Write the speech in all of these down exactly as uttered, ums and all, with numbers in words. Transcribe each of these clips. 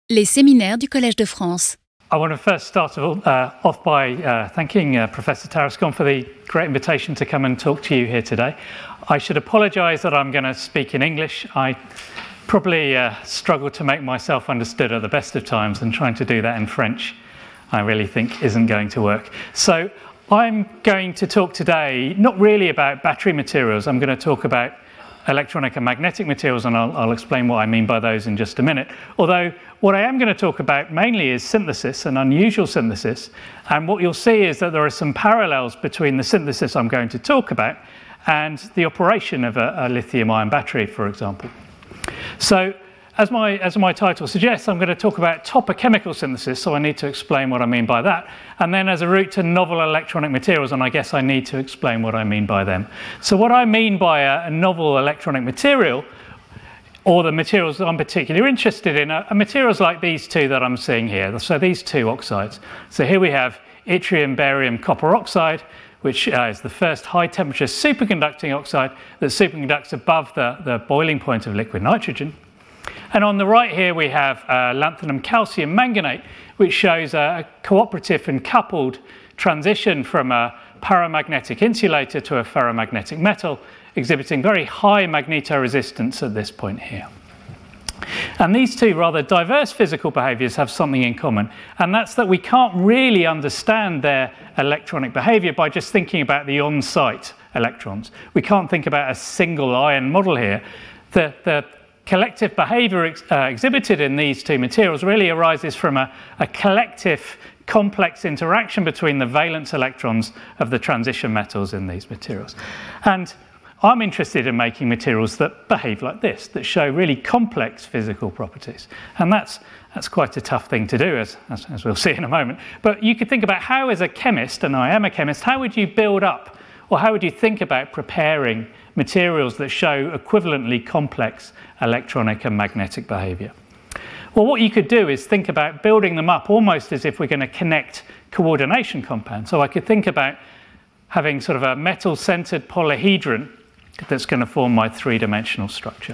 Les séminaires du Collège de France. I want to first start uh, off by uh, thanking uh, Professor Tarascon for the great invitation to come and talk to you here today. I should apologise that I'm going to speak in English. I probably uh, struggle to make myself understood at the best of times, and trying to do that in French I really think isn't going to work. So I'm going to talk today not really about battery materials. I'm going to talk about electronic and magnetic materials, and I'll, I'll explain what I mean by those in just a minute. Although what I am going to talk about mainly is synthesis and unusual synthesis, and what you'll see is that there are some parallels between the synthesis I'm going to talk about and the operation of a, a lithium-ion battery, for example. So as my, as my title suggests, I'm going to talk about topochemical synthesis, so I need to explain what I mean by that. And then as a route to novel electronic materials, and I guess I need to explain what I mean by them. So what I mean by a, a novel electronic material, or the materials that I'm particularly interested in, are, are materials like these two that I'm seeing here. So these two oxides. So here we have yttrium, barium, copper oxide, which uh, is the first high-temperature superconducting oxide that superconducts above the, the boiling point of liquid nitrogen. And on the right here we have uh, lanthanum calcium manganate, which shows a, a cooperative and coupled transition from a paramagnetic insulator to a ferromagnetic metal, exhibiting very high magnetoresistance at this point here. And these two rather diverse physical behaviours have something in common, and that's that we can't really understand their electronic behaviour by just thinking about the on-site electrons. We can't think about a single ion model here. The, the collective behaviour ex uh, exhibited in these two materials really arises from a, a collective complex interaction between the valence electrons of the transition metals in these materials. And I'm interested in making materials that behave like this, that show really complex physical properties. And that's, that's quite a tough thing to do, as, as, as we'll see in a moment. But you could think about how, as a chemist, and I am a chemist, how would you build up, or how would you think about preparing materials that show equivalently complex electronic and magnetic behaviour? Well, what you could do is think about building them up almost as if we're going to connect coordination compounds. So I could think about having sort of a metal-centred polyhedron that's going to form my three-dimensional structure.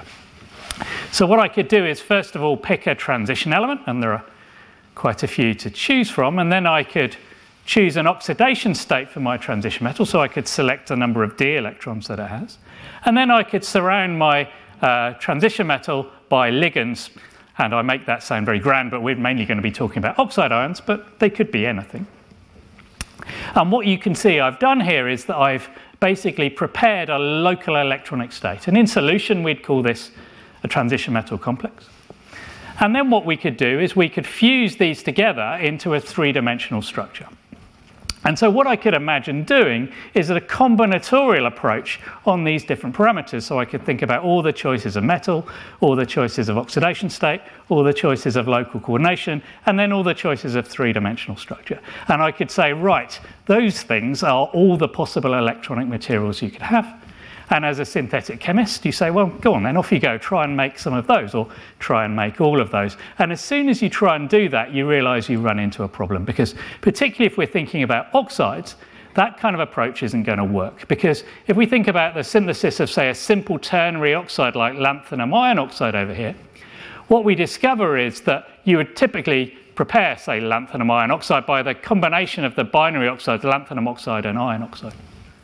So what I could do is, first of all, pick a transition element, and there are quite a few to choose from, and then I could choose an oxidation state for my transition metal, so I could select the number of d electrons that it has. And then I could surround my uh, transition metal by ligands, and I make that sound very grand, but we're mainly going to be talking about oxide ions, but they could be anything. And what you can see I've done here is that I've basically prepared a local electronic state. And in solution, we'd call this a transition metal complex. And then what we could do is we could fuse these together into a three-dimensional structure. And so what I could imagine doing is a combinatorial approach on these different parameters. So I could think about all the choices of metal, all the choices of oxidation state, all the choices of local coordination, and then all the choices of three-dimensional structure. And I could say, right, those things are all the possible electronic materials you could have. And as a synthetic chemist, you say, well, go on then, off you go, try and make some of those, or try and make all of those. And as soon as you try and do that, you realise you run into a problem, because particularly if we're thinking about oxides, that kind of approach isn't going to work. Because if we think about the synthesis of, say, a simple ternary oxide like lanthanum iron oxide over here, what we discover is that you would typically prepare, say, lanthanum iron oxide by the combination of the binary oxides, lanthanum oxide and iron oxide.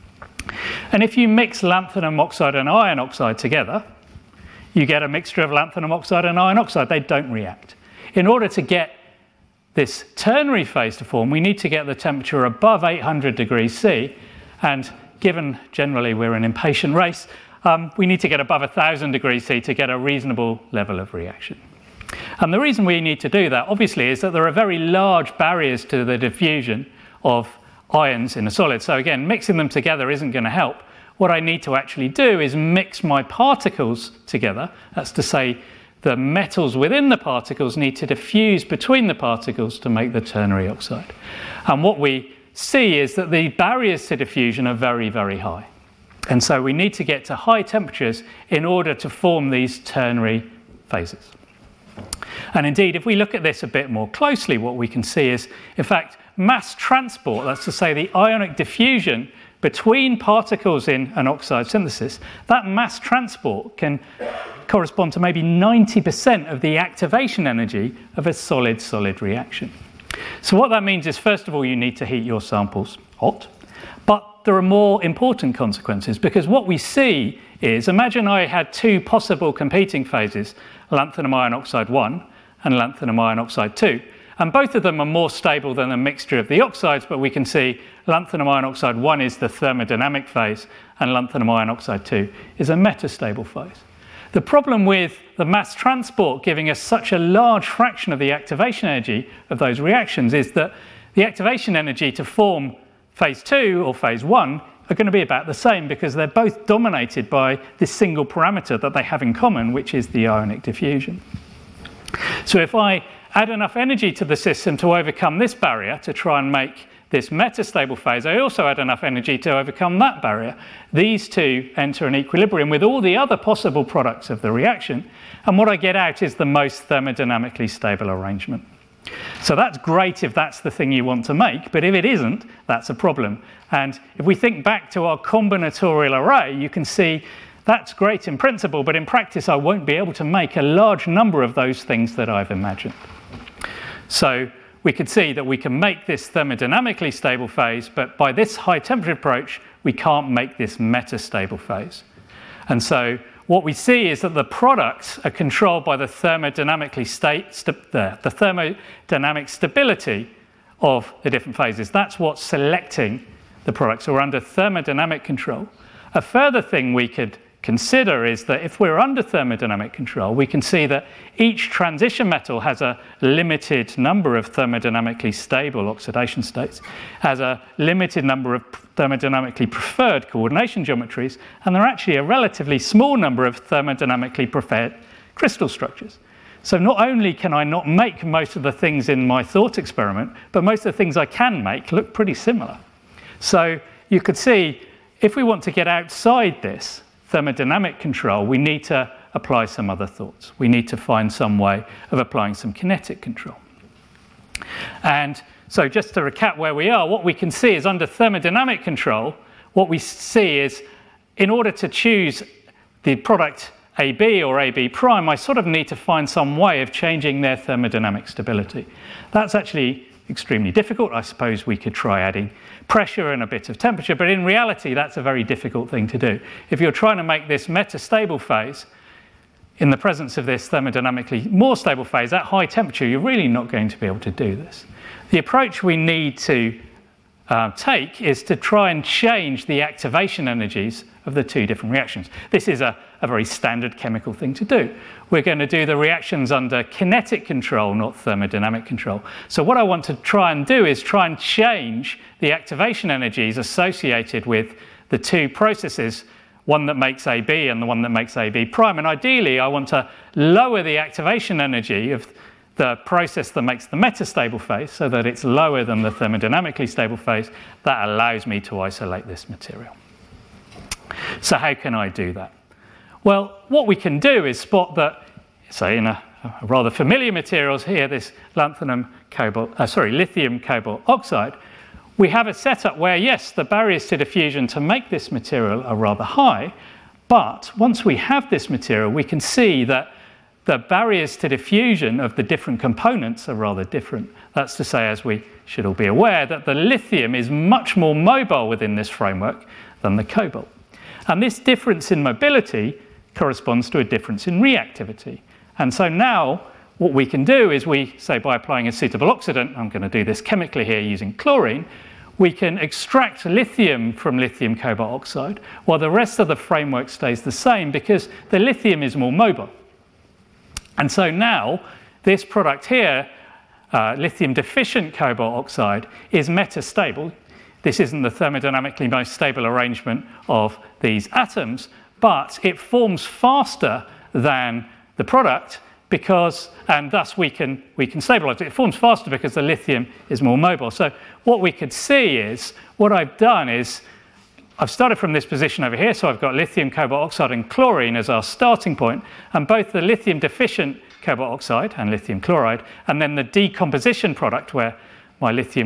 And if you mix lanthanum oxide and iron oxide together, you get a mixture of lanthanum oxide and iron oxide. They don't react. In order to get this ternary phase to form, we need to get the temperature above eight hundred degrees C, and given generally we're an impatient race, um, we need to get above one thousand degrees C to get a reasonable level of reaction. And the reason we need to do that, obviously, is that there are very large barriers to the diffusion of ions in a solid. So again, mixing them together isn't going to help. What I need to actually do is mix my particles together. That's to say, the metals within the particles need to diffuse between the particles to make the ternary oxide. And what we see is that the barriers to diffusion are very, very high. And so we need to get to high temperatures in order to form these ternary phases. And indeed, if we look at this a bit more closely, what we can see is, in fact, mass transport, that's to say the ionic diffusion between particles in an oxide synthesis, that mass transport can correspond to maybe ninety percent of the activation energy of a solid-solid reaction. So what that means is, first of all, you need to heat your samples hot, but there are more important consequences, because what we see is, imagine I had two possible competing phases, lanthanum iron oxide one and lanthanum iron oxide two, and both of them are more stable than a mixture of the oxides, but we can see lanthanum iron oxide one is the thermodynamic phase and lanthanum iron oxide two is a metastable phase. The problem with the mass transport giving us such a large fraction of the activation energy of those reactions is that the activation energy to form phase two or phase one are going to be about the same, because they're both dominated by this single parameter that they have in common, which is the ionic diffusion. So if I add enough energy to the system to overcome this barrier to try and make this metastable phase, I also add enough energy to overcome that barrier. These two enter an equilibrium with all the other possible products of the reaction, and what I get out is the most thermodynamically stable arrangement. So that's great if that's the thing you want to make, but if it isn't, that's a problem. And if we think back to our combinatorial array, you can see that's great in principle, but in practice I won't be able to make a large number of those things that I've imagined. So we could see that we can make this thermodynamically stable phase, but by this high temperature approach, we can't make this metastable phase. And so what we see is that the products are controlled by the thermodynamically state, st- the, the thermodynamic stability of the different phases. That's what's selecting the products, or under thermodynamic control. A further thing we could consider is that if we're under thermodynamic control, we can see that each transition metal has a limited number of thermodynamically stable oxidation states, has a limited number of thermodynamically preferred coordination geometries, and there are actually a relatively small number of thermodynamically preferred crystal structures. So not only can I not make most of the things in my thought experiment, but most of the things I can make look pretty similar. So you could see, if we want to get outside this thermodynamic control, we need to apply some other thoughts. We need to find some way of applying some kinetic control. And so just to recap where we are, what we can see is under thermodynamic control, what we see is, in order to choose the product A B or A B prime, I sort of need to find some way of changing their thermodynamic stability. That's actually extremely difficult. I suppose we could try adding pressure and a bit of temperature, but in reality that's a very difficult thing to do. If you're trying to make this metastable phase in the presence of this thermodynamically more stable phase at high temperature, you're really not going to be able to do this. The approach we need to uh, take is to try and change the activation energies of the two different reactions. This is a, a very standard chemical thing to do. We're going to do the reactions under kinetic control, not thermodynamic control. So what I want to try and do is try and change the activation energies associated with the two processes, one that makes A B and the one that makes A B prime. And ideally, I want to lower the activation energy of the process that makes the metastable phase so that it's lower than the thermodynamically stable phase. That allows me to isolate this material. So how can I do that? Well, what we can do is spot that, say, in a, a rather familiar materials here, this lanthanum cobalt, uh, sorry, lithium cobalt oxide, we have a setup where, yes, the barriers to diffusion to make this material are rather high, but once we have this material, we can see that the barriers to diffusion of the different components are rather different. That's to say, as we should all be aware, that the lithium is much more mobile within this framework than the cobalt. And this difference in mobility corresponds to a difference in reactivity. And so now what we can do is we say, by applying a suitable oxidant, I'm going to do this chemically here using chlorine, we can extract lithium from lithium cobalt oxide while the rest of the framework stays the same, because the lithium is more mobile. And so now this product here, uh, lithium deficient cobalt oxide, is metastable. This isn't the thermodynamically most stable arrangement of these atoms, but it forms faster than the product, because, and thus we can, we can stabilize it. It forms faster because the lithium is more mobile. So what we could see is, what I've done is, I've started from this position over here, so I've got lithium cobalt oxide and chlorine as our starting point, and both the lithium deficient cobalt oxide and lithium chloride, and then the decomposition product where my lithium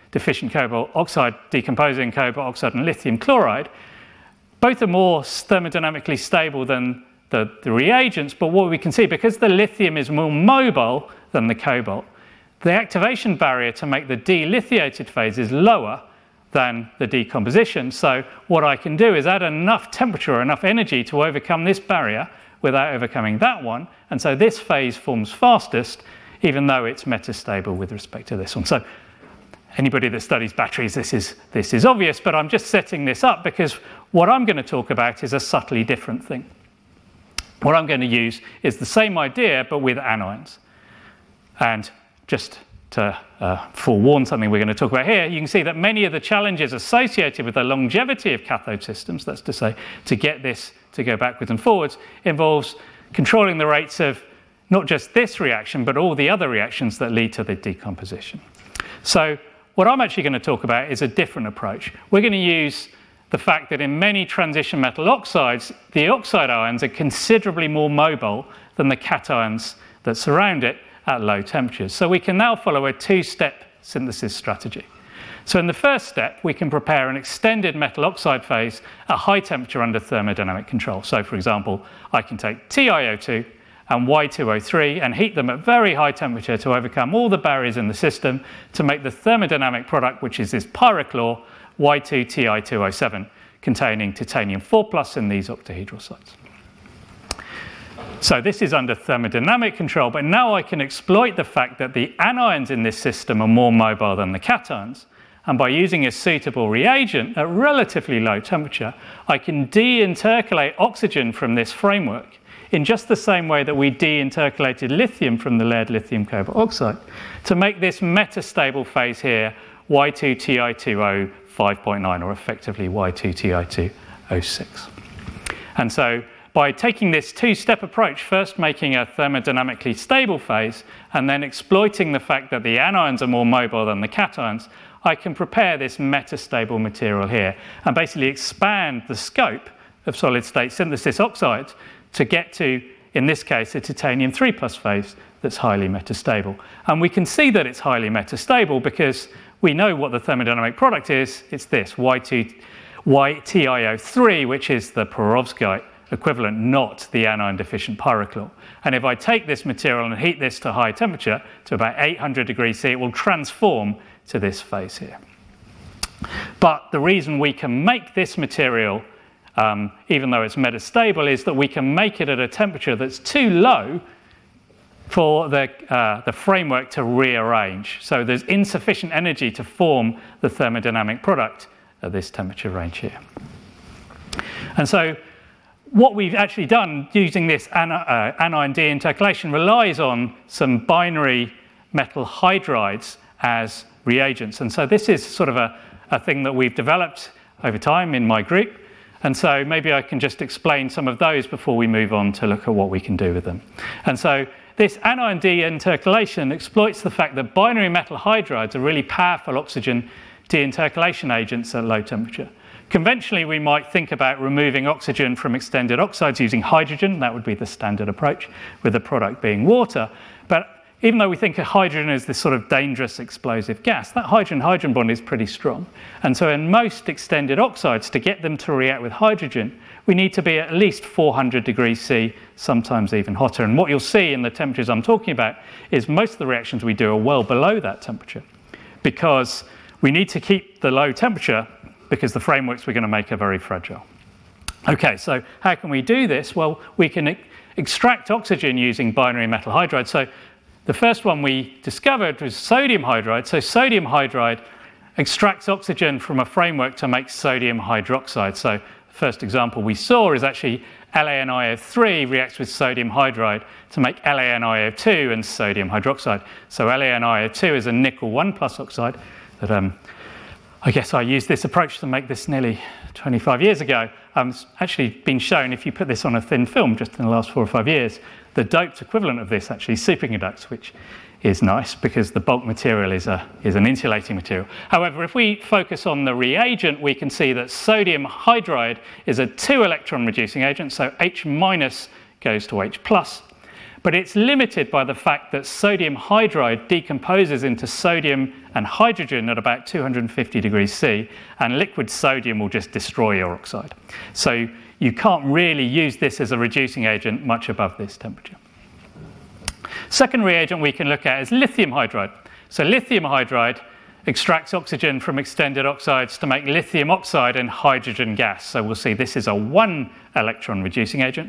deficient cobalt oxide, decomposing cobalt oxide and lithium chloride, both are more thermodynamically stable than the, the reagents, but what we can see, because the lithium is more mobile than the cobalt, the activation barrier to make the delithiated phase is lower than the decomposition. So what I can do is add enough temperature or enough energy to overcome this barrier without overcoming that one, and so this phase forms fastest, even though it's metastable with respect to this one. So anybody that studies batteries, this is, this is obvious, but I'm just setting this up because what I'm going to talk about is a subtly different thing. What I'm going to use is the same idea, but with anions. And just to uh, forewarn something we're going to talk about here, you can see that many of the challenges associated with the longevity of cathode systems, that's to say, to get this to go backwards and forwards, involves controlling the rates of not just this reaction, but all the other reactions that lead to the decomposition. So what I'm actually going to talk about is a different approach. We're going to use the fact that in many transition metal oxides, the oxide ions are considerably more mobile than the cations that surround it at low temperatures. So we can now follow a two-step synthesis strategy. So in the first step, we can prepare an extended metal oxide phase at high temperature under thermodynamic control. So for example, I can take T i O two and Y two O three and heat them at very high temperature to overcome all the barriers in the system to make the thermodynamic product, which is this pyrochlor Y two T i two O seven, containing titanium four plus in these octahedral sites. So this is under thermodynamic control, but now I can exploit the fact that the anions in this system are more mobile than the cations, and by using a suitable reagent at relatively low temperature, I can deintercalate oxygen from this framework in just the same way that we deintercalated lithium from the lead lithium cobalt oxide to make this metastable phase here Y two T i two O five point nine, or effectively Y two T i two O six. And so by taking this two-step approach, first making a thermodynamically stable phase and then exploiting the fact that the anions are more mobile than the cations, I can prepare this metastable material here and basically expand the scope of solid-state synthesis oxides to get to, in this case, a titanium three plus phase that's highly metastable. And we can see that it's highly metastable because we know what the thermodynamic product is. It's this, Y two T i O three, which is the perovskite equivalent, not the anion-deficient pyrochlor. And if I take this material and heat this to high temperature, to about eight hundred degrees C, it will transform to this phase here. But the reason we can make this material, um, even though it's metastable, is that we can make it at a temperature that's too low for the, uh, the framework to rearrange. So there's insufficient energy to form the thermodynamic product at this temperature range here. And so what we've actually done using this an uh, anion deintercalation relies on some binary metal hydrides as reagents. And so this is sort of a, a thing that we've developed over time in my group. And so maybe I can just explain some of those before we move on to look at what we can do with them. And so this anion deintercalation exploits the fact that binary metal hydrides are really powerful oxygen deintercalation agents at low temperature. Conventionally, we might think about removing oxygen from extended oxides using hydrogen. That would be the standard approach, with the product being water. But even though we think of hydrogen as this sort of dangerous explosive gas, that hydrogen-hydrogen bond is pretty strong. And so in most extended oxides, to get them to react with hydrogen, we need to be at least four hundred degrees C, sometimes even hotter. And what you'll see in the temperatures I'm talking about is most of the reactions we do are well below that temperature, because we need to keep the low temperature because the frameworks we're going to make are very fragile. Okay, so how can we do this? Well, we can e- extract oxygen using binary metal hydride. So the first one we discovered was sodium hydride. So sodium hydride extracts oxygen from a framework to make sodium hydroxide. So the first example we saw is actually L A N I O three reacts with sodium hydride to make L A N I O two and sodium hydroxide. So L A N I O two is a nickel one plus oxide that um, I guess I used this approach to make this nearly twenty-five years ago. Um, it's actually been shown, if you put this on a thin film just in the last four or five years, the doped equivalent of this actually superconducts, which is nice because the bulk material is, a, is an insulating material. However, if we focus on the reagent, we can see that sodium hydride is a two electron reducing agent, so H minus goes to H plus. but it's limited by the fact that sodium hydride decomposes into sodium and hydrogen at about two hundred fifty degrees C, and liquid sodium will just destroy your oxide. So you can't really use this as a reducing agent much above this temperature. Second reagent we can look at is lithium hydride. So lithium hydride extracts oxygen from extended oxides to make lithium oxide and hydrogen gas. So we'll see this is a one electron reducing agent.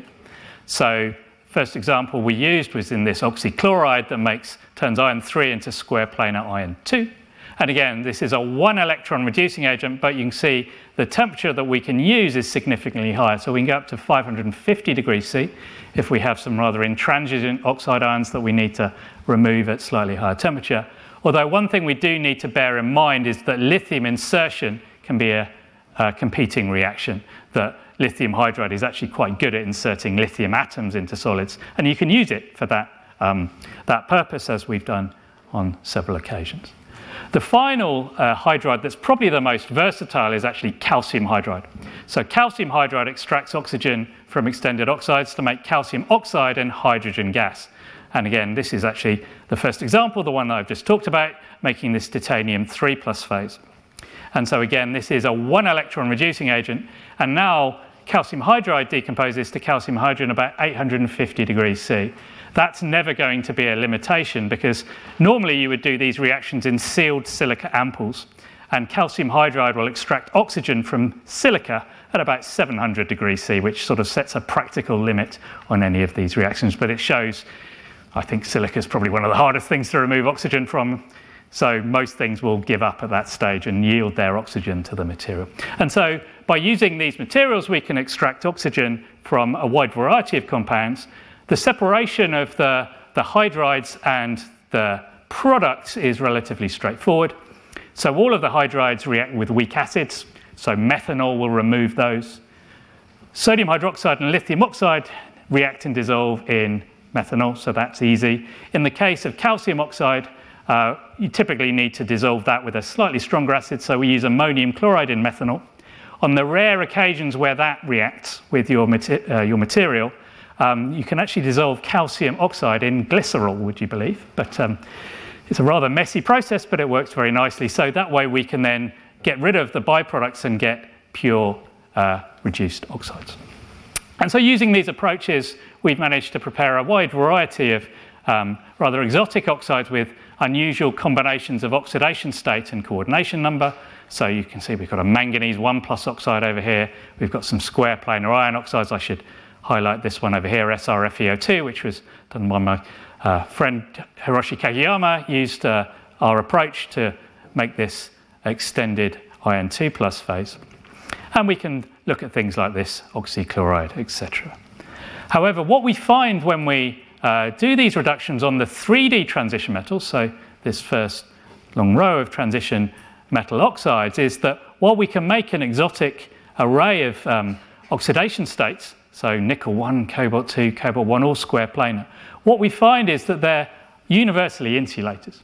So first example we used was in this oxychloride that makes turns iron three into square planar iron two. And again, this is a one electron reducing agent, but you can see the temperature that we can use is significantly higher. So we can go up to five hundred fifty degrees C if we have some rather intransigent oxide ions that we need to remove at slightly higher temperature. Although one thing we do need to bear in mind is that lithium insertion can be a, a competing reaction, that lithium hydride is actually quite good at inserting lithium atoms into solids, and you can use it for that, um, that purpose, as we've done on several occasions. The final uh, hydride that's probably the most versatile is actually calcium hydride. So calcium hydride extracts oxygen from extended oxides to make calcium oxide and hydrogen gas. And again, this is actually the first example, the one that I've just talked about, making this titanium three plus phase. And so again, this is a one electron reducing agent, and now calcium hydride decomposes to calcium hydrogen about eight hundred fifty degrees C. That's never going to be a limitation, because normally you would do these reactions in sealed silica ampoules, and calcium hydride will extract oxygen from silica at about seven hundred degrees C, which sort of sets a practical limit on any of these reactions. But it shows, I think silica is probably one of the hardest things to remove oxygen from, so most things will give up at that stage and yield their oxygen to the material. And so by using these materials, we can extract oxygen from a wide variety of compounds. The separation of the, the hydrides and the products is relatively straightforward. So all of the hydrides react with weak acids, so methanol will remove those. Sodium hydroxide and lithium oxide react and dissolve in methanol, so that's easy. In the case of calcium oxide, uh, you typically need to dissolve that with a slightly stronger acid, so we use ammonium chloride in methanol. On the rare occasions where that reacts with your, mater uh, your material, um, you can actually dissolve calcium oxide in glycerol, would you believe? But um, it's a rather messy process, but it works very nicely. So that way we can then get rid of the byproducts and get pure uh, reduced oxides. And so using these approaches, we've managed to prepare a wide variety of um, rather exotic oxides with unusual combinations of oxidation state and coordination number. So you can see we've got a manganese one plus oxide over here. We've got some square planar iron oxides. I should highlight this one over here, S R F E O two, which was done by my uh, friend Hiroshi Kageyama, used uh, our approach to make this extended iron two plus phase. And we can look at things like this, oxychloride, et cetera. However, what we find when we uh, do these reductions on the three D transition metals, so this first long row of transition metal oxides, is that while we can make an exotic array of um, oxidation states, so nickel one, cobalt two, cobalt one, all square planar, what we find is that they're universally insulators.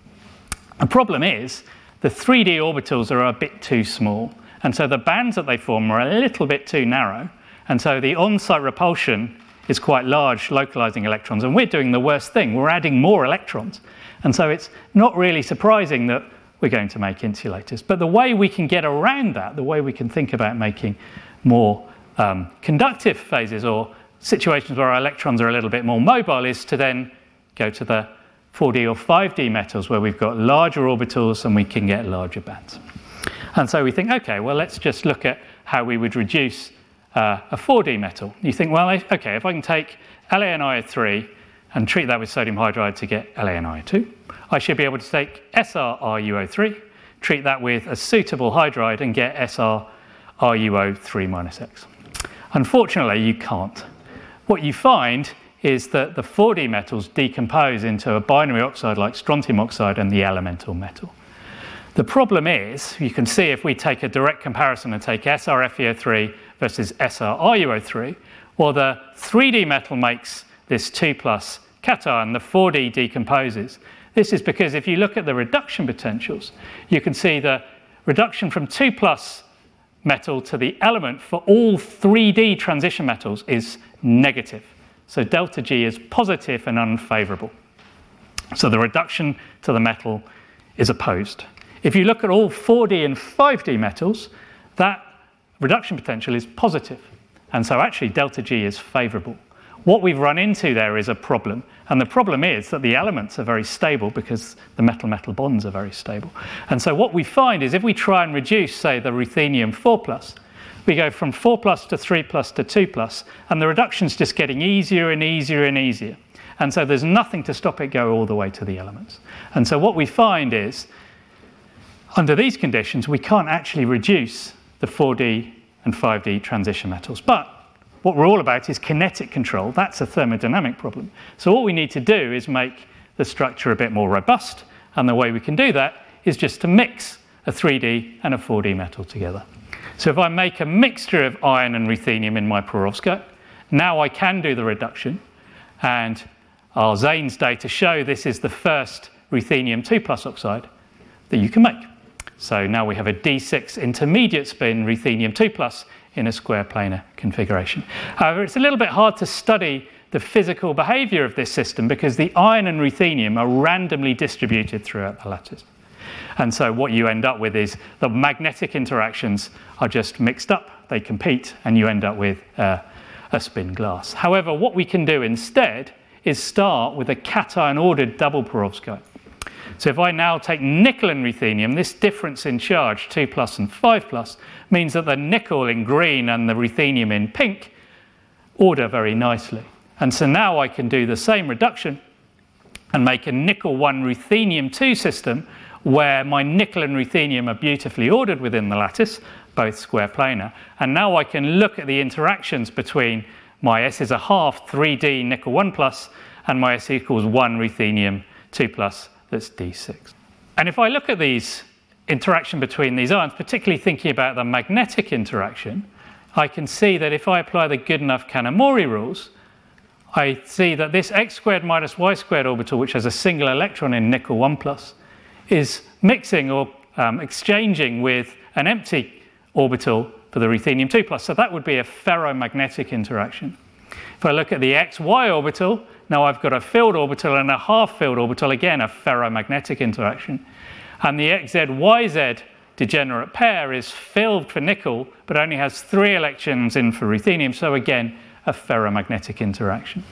The problem is the three D orbitals are a bit too small, and so the bands that they form are a little bit too narrow, and so the on-site repulsion is quite large, localizing electrons, and we're doing the worst thing. We're adding more electrons, and so it's not really surprising that we're going to make insulators. But the way we can get around that, the way we can think about making more um, conductive phases or situations where our electrons are a little bit more mobile, is to then go to the four D or five D metals, where we've got larger orbitals and we can get larger bands. And so we think, okay, well, let's just look at how we would reduce uh, a four D metal. You think, well, okay, if I can take L A N I O three and treat that with sodium hydride to get L A N I O two, I should be able to take S R R U O three, treat that with a suitable hydride and get S R R U O three minus X. Unfortunately, you can't. What you find is that the four D metals decompose into a binary oxide like strontium oxide and the elemental metal. The problem is, you can see if we take a direct comparison and take S R F E O three versus S R R U O three, well, the three D metal makes this two plus cation, the four D decomposes. This is because if you look at the reduction potentials, you can see the reduction from two plus metal to the element for all three D transition metals is negative. So delta G is positive and unfavourable. So the reduction to the metal is opposed. If you look at all four D and five D metals, that reduction potential is positive. And so actually delta G is favourable. What we've run into there is a problem. And the problem is that the elements are very stable because the metal-metal bonds are very stable. And so what we find is if we try and reduce, say, the ruthenium four plus, we go from four plus to three plus to two plus, and the reduction's just getting easier and easier and easier. And so there's nothing to stop it go all the way to the elements. And so what we find is, under these conditions, we can't actually reduce the four D and five D transition metals. But what we're all about is kinetic control. That's a thermodynamic problem. So what we need to do is make the structure a bit more robust. And the way we can do that is just to mix a three D and a four D metal together. So if I make a mixture of iron and ruthenium in my perovskite, now I can do the reduction. And our Zanes data show this is the first ruthenium two plus oxide that you can make. So now we have a D six intermediate spin ruthenium two plus in a square planar configuration. However, it's a little bit hard to study the physical behavior of this system because the iron and ruthenium are randomly distributed throughout the lattice. And so what you end up with is the magnetic interactions are just mixed up, they compete, and you end up with uh, a spin glass. However, what we can do instead is start with a cation ordered double perovskite. So if I now take nickel and ruthenium, this difference in charge, two plus and five plus, means that the nickel in green and the ruthenium in pink order very nicely. And so now I can do the same reduction and make a nickel one ruthenium two system where my nickel and ruthenium are beautifully ordered within the lattice, both square planar. And now I can look at the interactions between my S is a half three D nickel one plus and my S equals one ruthenium two plus, that's D six. And if I look at these interaction between these ions, particularly thinking about the magnetic interaction, I can see that if I apply the Goodenough Kanamori rules, I see that this x squared minus y squared orbital, which has a single electron in nickel one plus, is mixing or um, exchanging with an empty orbital for the ruthenium two plus. So that would be a ferromagnetic interaction. If I look at the xy orbital, now I've got a filled orbital and a half-filled orbital, again a ferromagnetic interaction. And the X Z Y Z degenerate pair is filled for nickel, but only has three electrons in for ruthenium, so again, a ferromagnetic interaction.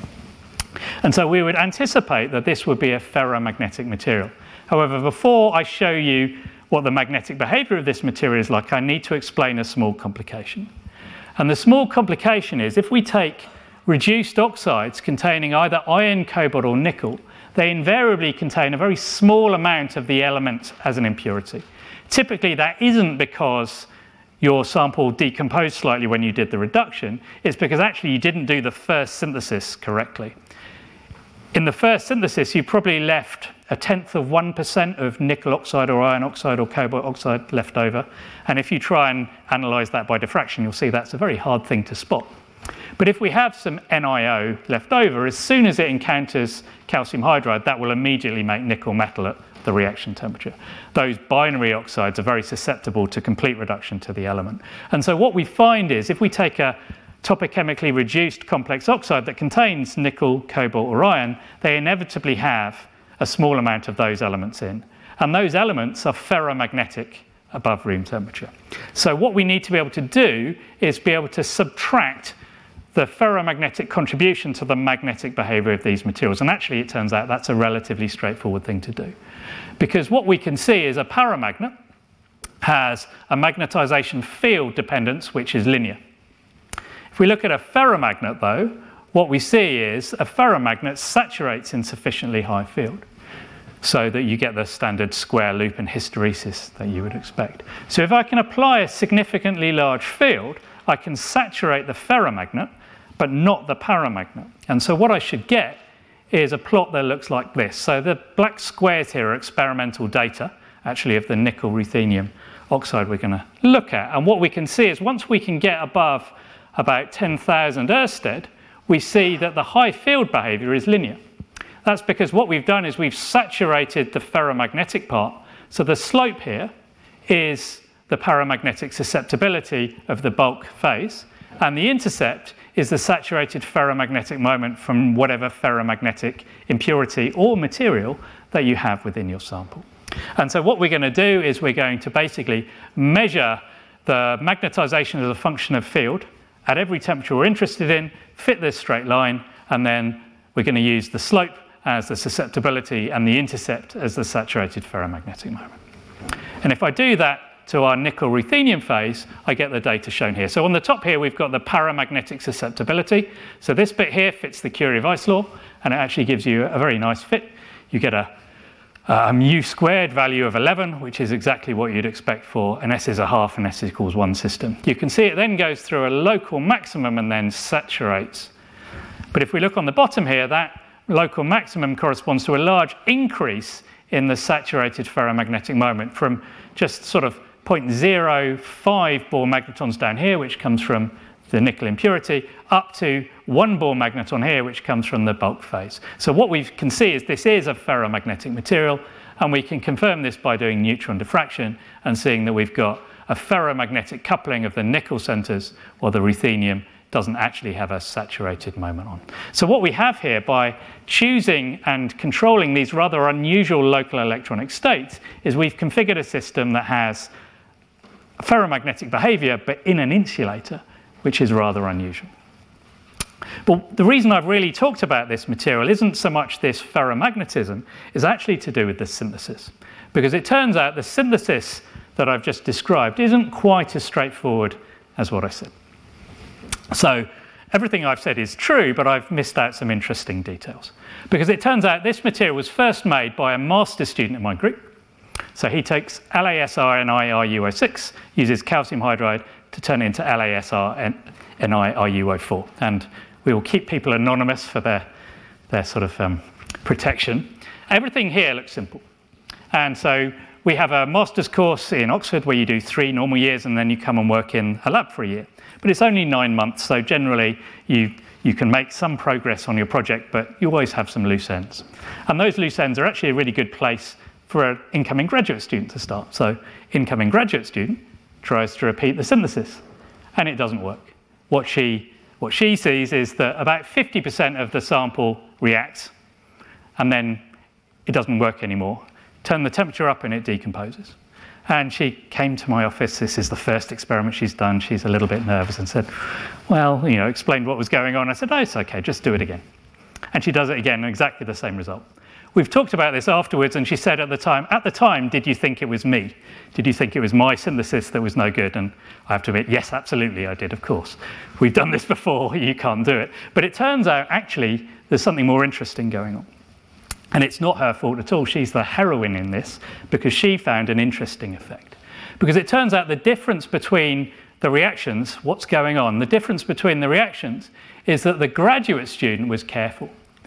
And so we would anticipate that this would be a ferromagnetic material. However, before I show you what the magnetic behavior of this material is like, I need to explain a small complication. And the small complication is if we take reduced oxides containing either iron, cobalt, or nickel, they invariably contain a very small amount of the element as an impurity. Typically, that isn't because your sample decomposed slightly when you did the reduction. It's because actually you didn't do the first synthesis correctly. In the first synthesis, you probably left a tenth of one percent of nickel oxide or iron oxide or cobalt oxide left over. And if you try and analyze that by diffraction, you'll see that's a very hard thing to spot. But if we have some N I O left over, as soon as it encounters calcium hydride, that will immediately make nickel metal at the reaction temperature. Those binary oxides are very susceptible to complete reduction to the element. And so what we find is if we take a topochemically reduced complex oxide that contains nickel, cobalt, or iron, they inevitably have a small amount of those elements in. And those elements are ferromagnetic above room temperature. So what we need to be able to do is be able to subtract the ferromagnetic contribution to the magnetic behavior of these materials. And actually, it turns out that's a relatively straightforward thing to do. Because what we can see is a paramagnet has a magnetization field dependence, which is linear. If we look at a ferromagnet, though, what we see is a ferromagnet saturates in sufficiently high field so that you get the standard square loop and hysteresis that you would expect. So if I can apply a significantly large field, I can saturate the ferromagnet, but not the paramagnet. And so what I should get is a plot that looks like this. So the black squares here are experimental data, actually, of the nickel ruthenium oxide we're going to look at. And what we can see is once we can get above about ten thousand Ørsted, we see that the high field behavior is linear. That's because what we've done is we've saturated the ferromagnetic part. So the slope here is the paramagnetic susceptibility of the bulk phase. and the intercept is the saturated ferromagnetic moment from whatever ferromagnetic impurity or material that you have within your sample. And so what we're going to do is we're going to basically measure the magnetization as a function of field at every temperature we're interested in, fit this straight line, and then we're going to use the slope as the susceptibility and the intercept as the saturated ferromagnetic moment. And if I do that to our nickel ruthenium phase, I get the data shown here. So on the top here, we've got the paramagnetic susceptibility. So this bit here fits the Curie-Weiss law, and it actually gives you a very nice fit. You get a, a mu squared value of eleven, which is exactly what you'd expect for an S is a half and S equals one system. You can see it then goes through a local maximum and then saturates. But if we look on the bottom here, that local maximum corresponds to a large increase in the saturated ferromagnetic moment from just sort of zero point zero five Bohr magnetons down here, which comes from the nickel impurity, up to one Bohr magneton here, which comes from the bulk phase. So what we can see is this is a ferromagnetic material, and we can confirm this by doing neutron diffraction and seeing that we've got a ferromagnetic coupling of the nickel centers, while the ruthenium doesn't actually have a saturated moment on. So what we have here, by choosing and controlling these rather unusual local electronic states, is we've configured a system that has ferromagnetic behavior, but in an insulator, which is rather unusual. But the reason I've really talked about this material isn't so much this ferromagnetism, is actually to do with the synthesis. Because it turns out the synthesis that I've just described isn't quite as straightforward as what I said. So everything I've said is true, but I've missed out some interesting details. Because it turns out this material was first made by a master's student in my group. So he takes L A S R N I R U O six, uses calcium hydride to turn it into L A S R N I R U O four. And we will keep people anonymous for their, their sort of um, protection. Everything here looks simple. And so we have a master's course in Oxford where you do three normal years and then you come and work in a lab for a year. But it's only nine months, so generally you, you can make some progress on your project, but you always have some loose ends. And those loose ends are actually a really good place for an incoming graduate student to start. So incoming graduate student tries to repeat the synthesis, and it doesn't work. What she, what she sees is that about fifty percent of the sample reacts, and then it doesn't work anymore. Turn the temperature up and it decomposes. And she came to my office. This is the first experiment she's done. She's a little bit nervous and said, well, you know, explained what was going on. I said, oh, it's okay, just do it again. And she does it again, exactly the same result. We've talked about this afterwards, and she said at the time, at the time, did you think it was me? Did you think it was my synthesis that was no good? And I have to admit, yes, absolutely, I did, of course. We've done this before, you can't do it. But it turns out, actually, there's something more interesting going on. And it's not her fault at all. She's the heroine in this because she found an interesting effect. Because it turns out the difference between the reactions, what's going on, the difference between the reactions is that the graduate student was careful.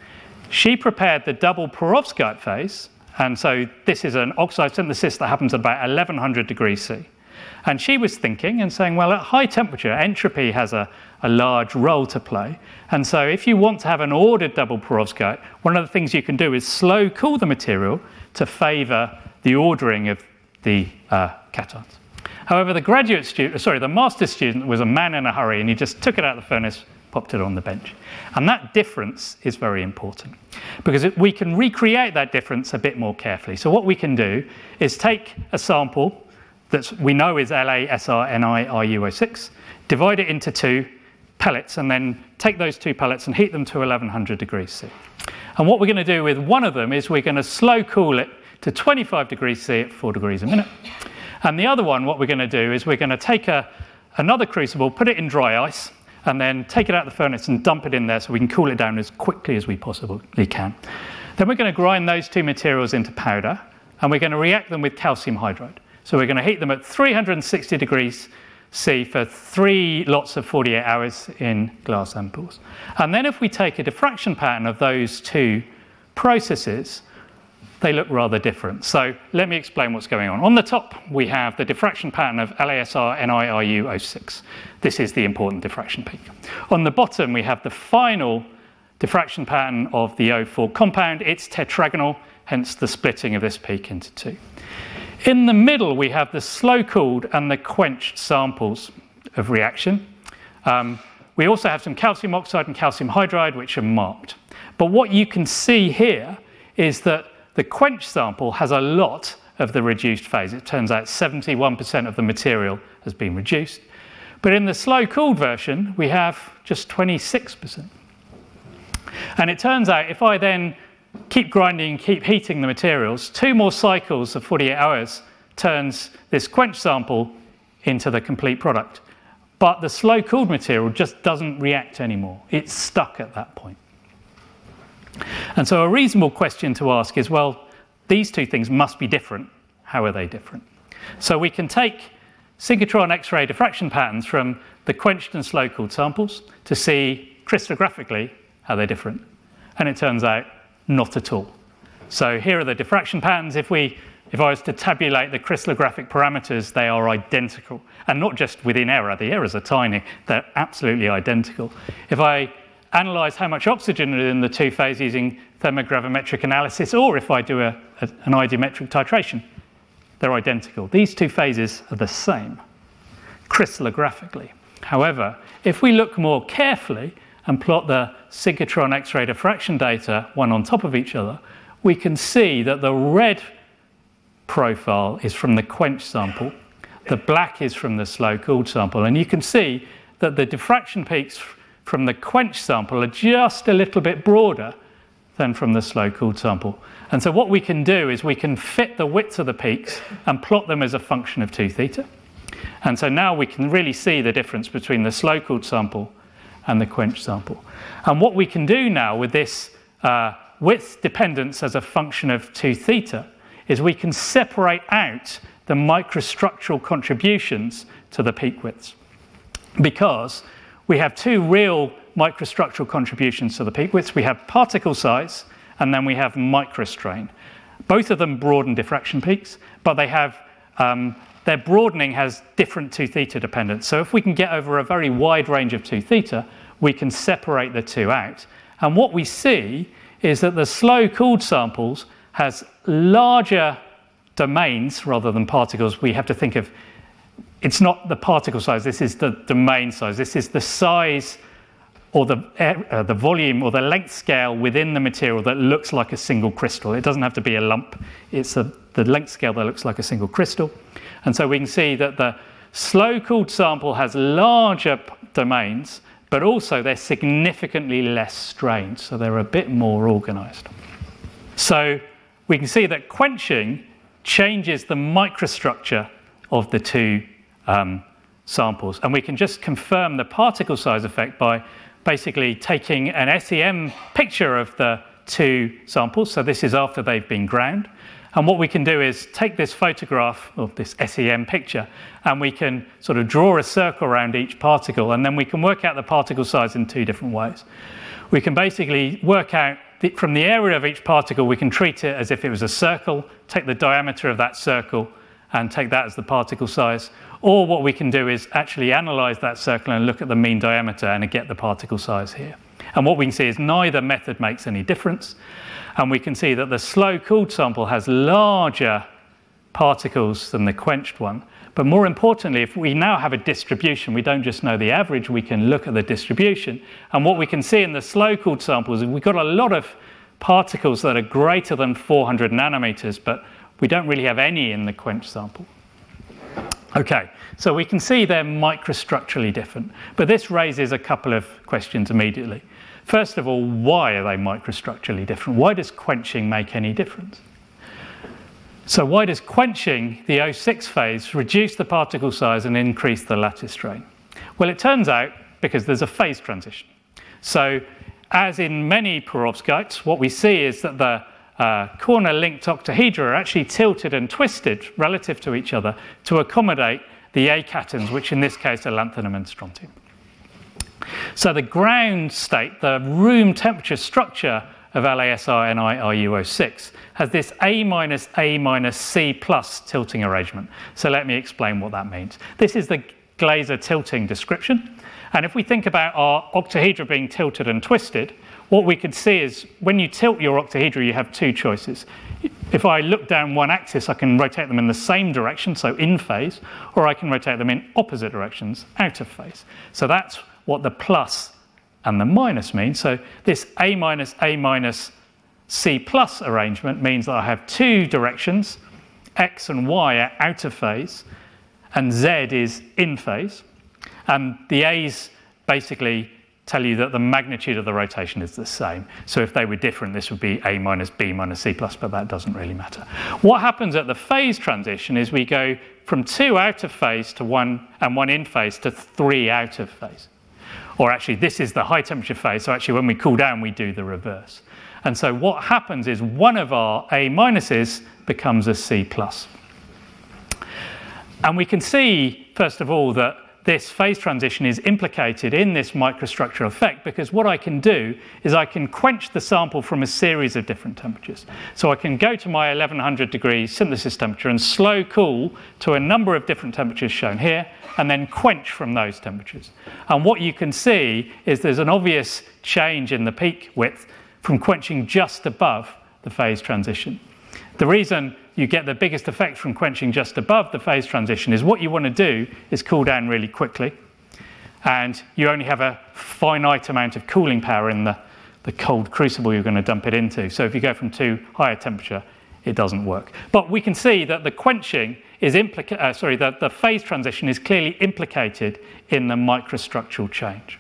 She prepared the double perovskite phase, and so this is an oxide synthesis that happens at about eleven hundred degrees C. And she was thinking and saying, well, at high temperature, entropy has a, a large role to play. And so if you want to have an ordered double perovskite, one of the things you can do is slow cool the material to favour the ordering of the uh, cations. However, the graduate student, sorry, the master's student was a man in a hurry, and he just took it out of the furnace, popped it on the bench. And that difference is very important because it, we can recreate that difference a bit more carefully. So what we can do is take a sample that we know is L A S R N I R U O six, divide it into two pellets, and then take those two pellets and heat them to eleven hundred degrees C. And what we're going to do with one of them is we're going to slow cool it to twenty-five degrees C at four degrees a minute. And the other one, what we're going to do is we're going to take a, another crucible, put it in dry ice, and then take it out of the furnace and dump it in there so we can cool it down as quickly as we possibly can. Then we're going to grind those two materials into powder, and we're going to react them with calcium hydride. So we're going to heat them at three hundred sixty degrees C for three lots of forty-eight hours in glass ampoules. And then if we take a diffraction pattern of those two processes, they look rather different. So let me explain what's going on. On the top, we have the diffraction pattern of L A S R N I R U O six. This is the important diffraction peak. On the bottom, we have the final diffraction pattern of the O four compound. It's tetragonal, hence the splitting of this peak into two. In the middle, we have the slow-cooled and the quenched samples of reaction. Um, we also have some calcium oxide and calcium hydride, which are marked. But what you can see here is that the quench sample has a lot of the reduced phase. It turns out seventy-one percent of the material has been reduced. But in the slow-cooled version, we have just twenty-six percent. And it turns out if I then keep grinding, keep heating the materials, two more cycles of forty-eight hours turns this quench sample into the complete product. But the slow-cooled material just doesn't react anymore. It's stuck at that point. And so a reasonable question to ask is, well, these two things must be different. How are they different? So we can take synchrotron X-ray diffraction patterns from the quenched and slow-cooled samples to see crystallographically how they're different. And it turns out not at all. So here are the diffraction patterns. If we, if I was to tabulate the crystallographic parameters, they are identical. And not just within error. The errors are tiny. They're absolutely identical. If I analyse how much oxygen is in the two phases using thermogravimetric analysis, or if I do a, a, an iodometric titration, they're identical. These two phases are the same crystallographically. However, if we look more carefully and plot the synchrotron X-ray diffraction data one on top of each other, we can see that the red profile is from the quench sample, the black is from the slow-cooled sample, and you can see that the diffraction peaks from the quench sample are just a little bit broader than from the slow-cooled sample. And so what we can do is we can fit the width of the peaks and plot them as a function of two theta. And so now we can really see the difference between the slow-cooled sample and the quench sample. And what we can do now with this uh, width dependence as a function of two theta is we can separate out the microstructural contributions to the peak widths, because we have two real microstructural contributions to the peak widths. We have particle size, and then we have microstrain. Both of them broaden diffraction peaks, but they have um, their broadening has different two theta dependence. So if we can get over a very wide range of two theta, we can separate the two out. And what we see is that the slow-cooled samples has larger domains rather than particles. We have to think of, it's not the particle size, this is the domain size. This is the size or the, uh, the volume or the length scale within the material that looks like a single crystal. It doesn't have to be a lump, it's a, the length scale that looks like a single crystal. And so we can see that the slow-cooled sample has larger domains, but also they're significantly less strained, so they're a bit more organised. So we can see that quenching changes the microstructure of the two um, samples, and we can just confirm the particle size effect by basically taking an S E M picture of the two samples. So this is after they've been ground. And what we can do is take this photograph of this S E M picture, and we can sort of draw a circle around each particle, and then we can work out the particle size in two different ways. We can basically work out the, from the area of each particle, we can treat it as if it was a circle, take the diameter of that circle, and take that as the particle size. Or what we can do is actually analyse that circle and look at the mean diameter and get the particle size here. And what we can see is neither method makes any difference. And we can see that the slow-cooled sample has larger particles than the quenched one. But more importantly, if we now have a distribution, we don't just know the average, we can look at the distribution. And what we can see in the slow-cooled samples is we've got a lot of particles that are greater than four hundred nanometers, but we don't really have any in the quenched sample. Okay, so we can see they're microstructurally different, but this raises a couple of questions immediately. First of all, why are they microstructurally different? Why does quenching make any difference? So why does quenching the O six phase reduce the particle size and increase the lattice strain? Well, it turns out because there's a phase transition. So as in many perovskites, what we see is that the Uh, corner-linked octahedra are actually tilted and twisted relative to each other to accommodate the A cations, which in this case are lanthanum and strontium. So the ground state, the room temperature structure of L A S R N I R U O six has this A minus A minus C plus tilting arrangement. So let me explain what that means. This is the Glaser tilting description. And if we think about our octahedra being tilted and twisted, what we could see is when you tilt your octahedra, you have two choices. If I look down one axis, I can rotate them in the same direction, so in phase, or I can rotate them in opposite directions, out of phase. So that's what the plus and the minus mean. So this A minus, A minus, C plus arrangement means that I have two directions, X and Y are out of phase, and Z is in phase. And the A's basically tell you that the magnitude of the rotation is the same. So if they were different, this would be A minus B minus C plus, but that doesn't really matter. What happens at the phase transition is we go from two out of phase to one and one in phase to three out of phase. Or actually, this is the high temperature phase. So actually, when we cool down, we do the reverse. And so what happens is one of our A minuses becomes a C plus. And we can see, first of all, that this phase transition is implicated in this microstructural effect, because what I can do is I can quench the sample from a series of different temperatures. So I can go to my eleven hundred degree synthesis temperature and slow cool to a number of different temperatures shown here, and then quench from those temperatures. And what you can see is there's an obvious change in the peak width from quenching just above the phase transition. The reason you get the biggest effect from quenching just above the phase transition is what you want to do is cool down really quickly, and you only have a finite amount of cooling power in the, the cold crucible you're going to dump it into. So if you go from too high a temperature, it doesn't work. But we can see that the quenching is implica- uh, sorry, that the phase transition is clearly implicated in the microstructural change.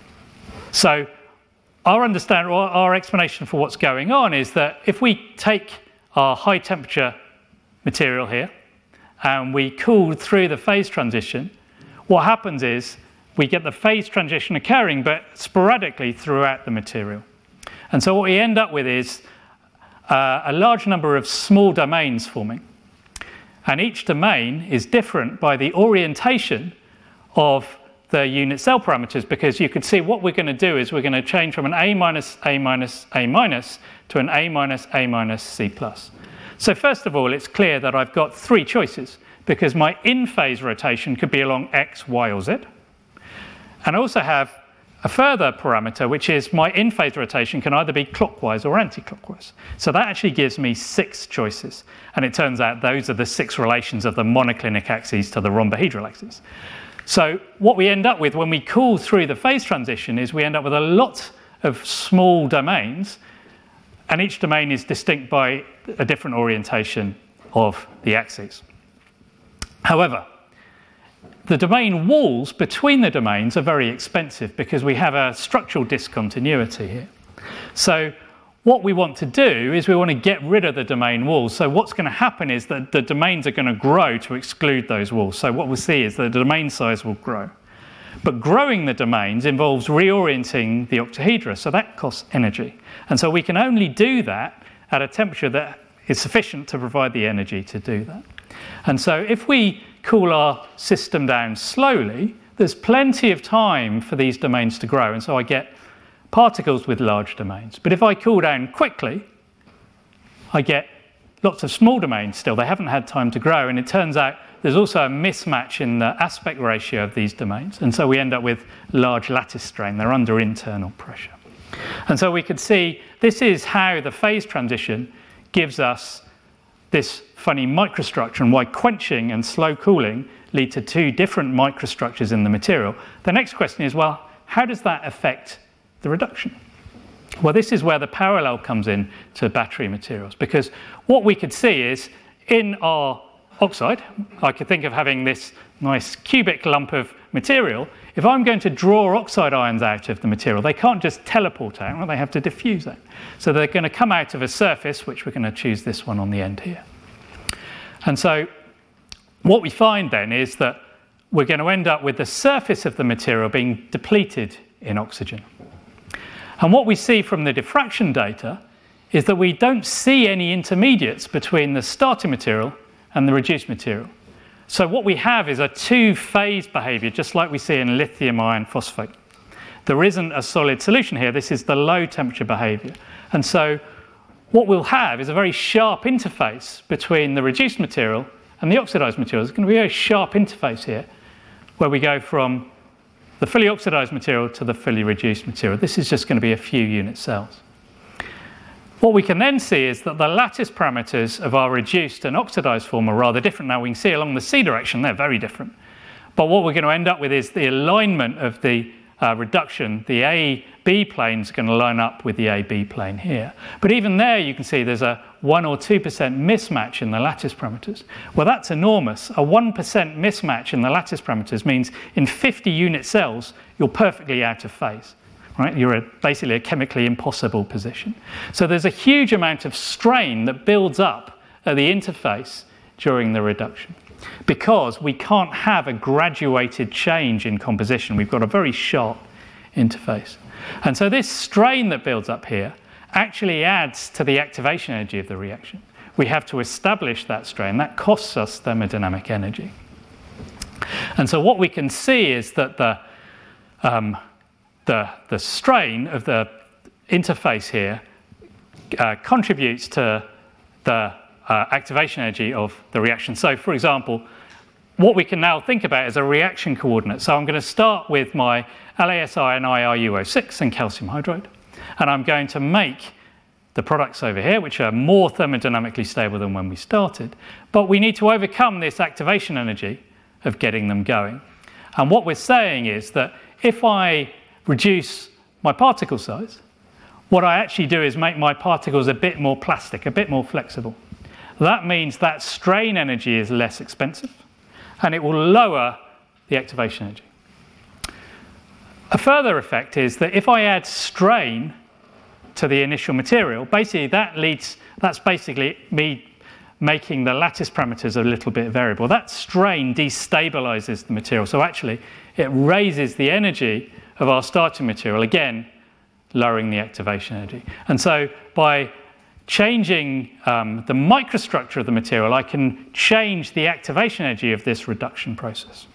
So our understanding, or our explanation for what's going on is that if we take our high temperature material here and we cool through the phase transition, what happens is we get the phase transition occurring but sporadically throughout the material. And so what we end up with is uh, a large number of small domains forming. And each domain is different by the orientation of the unit cell parameters, because you can see what we're going to do is we're going to change from an A minus, A minus, A minus to an A minus, A minus, C plus. So first of all, it's clear that I've got three choices, because my in-phase rotation could be along X, Y, or Z. And I also have a further parameter, which is my in-phase rotation can either be clockwise or anti-clockwise. So that actually gives me six choices. And it turns out those are the six relations of the monoclinic axes to the rhombohedral axes. So what we end up with when we cool through the phase transition is we end up with a lot of small domains, and each domain is distinct by a different orientation of the axes. However, the domain walls between the domains are very expensive because we have a structural discontinuity here. So what we want to do is we want to get rid of the domain walls. So what's going to happen is that the domains are going to grow to exclude those walls. So what we'll see is that the domain size will grow. But growing the domains involves reorienting the octahedra, so that costs energy. And so we can only do that at a temperature that is sufficient to provide the energy to do that. And so if we cool our system down slowly, there's plenty of time for these domains to grow, and so I get particles with large domains. But if I cool down quickly, I get lots of small domains still. They haven't had time to grow, and it turns out there's also a mismatch in the aspect ratio of these domains, and so we end up with large lattice strain. They're under internal pressure. And so we could see this is how the phase transition gives us this funny microstructure, and why quenching and slow cooling lead to two different microstructures in the material. The next question is, well, how does that affect the reduction? Well, this is where the parallel comes in to battery materials, because what we could see is in our oxide, I could think of having this nice cubic lump of material. If I'm going to draw oxide ions out of the material, they can't just teleport out, right? They have to diffuse out. So they're going to come out of a surface, which we're going to choose this one on the end here. And so what we find then is that we're going to end up with the surface of the material being depleted in oxygen. And what we see from the diffraction data is that we don't see any intermediates between the starting material and the reduced material. So what we have is a two-phase behavior, just like we see in lithium iron phosphate. There isn't a solid solution here. This is the low temperature behavior. And so what we'll have is a very sharp interface between the reduced material and the oxidized material. There's going to be a very sharp interface here where we go from the fully oxidized material to the fully reduced material. This is just going to be a few unit cells. What we can then see is that the lattice parameters of our reduced and oxidized form are rather different. Now we can see along the C direction they're very different. But what we're going to end up with is the alignment of the uh, reduction, the A B plane is going to line up with the A B plane here. But even there, you can see there's a one or two percent mismatch in the lattice parameters. Well, that's enormous. A one percent mismatch in the lattice parameters means in fifty unit cells, you're perfectly out of phase. Right? You're a, basically a chemically impossible position. So there's a huge amount of strain that builds up at the interface during the reduction, because we can't have a graduated change in composition. We've got a very sharp interface. And so this strain that builds up here actually adds to the activation energy of the reaction. We have to establish that strain. That costs us thermodynamic energy. And so what we can see is that the um, The, the strain of the interface here uh, contributes to the uh, activation energy of the reaction. So, for example, what we can now think about is a reaction coordinate. So I'm going to start with my L A S I N I R U O six and calcium hydride, and I'm going to make the products over here, which are more thermodynamically stable than when we started. But we need to overcome this activation energy of getting them going. And what we're saying is that if I reduce my particle size, what I actually do is make my particles a bit more plastic, a bit more flexible. That means that strain energy is less expensive, and it will lower the activation energy. A further effect is that if I add strain to the initial material, basically that leads, that's basically me making the lattice parameters a little bit variable. That strain destabilizes the material. So actually, it raises the energy of our starting material, again, lowering the activation energy. And so by changing um, the microstructure of the material, I can change the activation energy of this reduction process.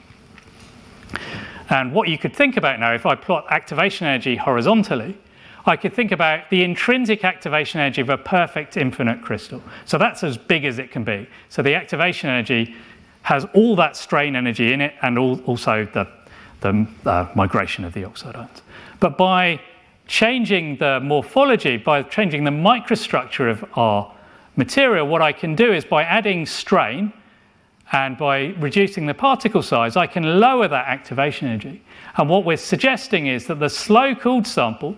And what you could think about now, if I plot activation energy horizontally, I could think about the intrinsic activation energy of a perfect infinite crystal. So that's as big as it can be. So the activation energy has all that strain energy in it, and all, also the the uh, migration of the oxide ions. But by changing the morphology, by changing the microstructure of our material, what I can do is by adding strain and by reducing the particle size, I can lower that activation energy. And what we're suggesting is that the slow-cooled sample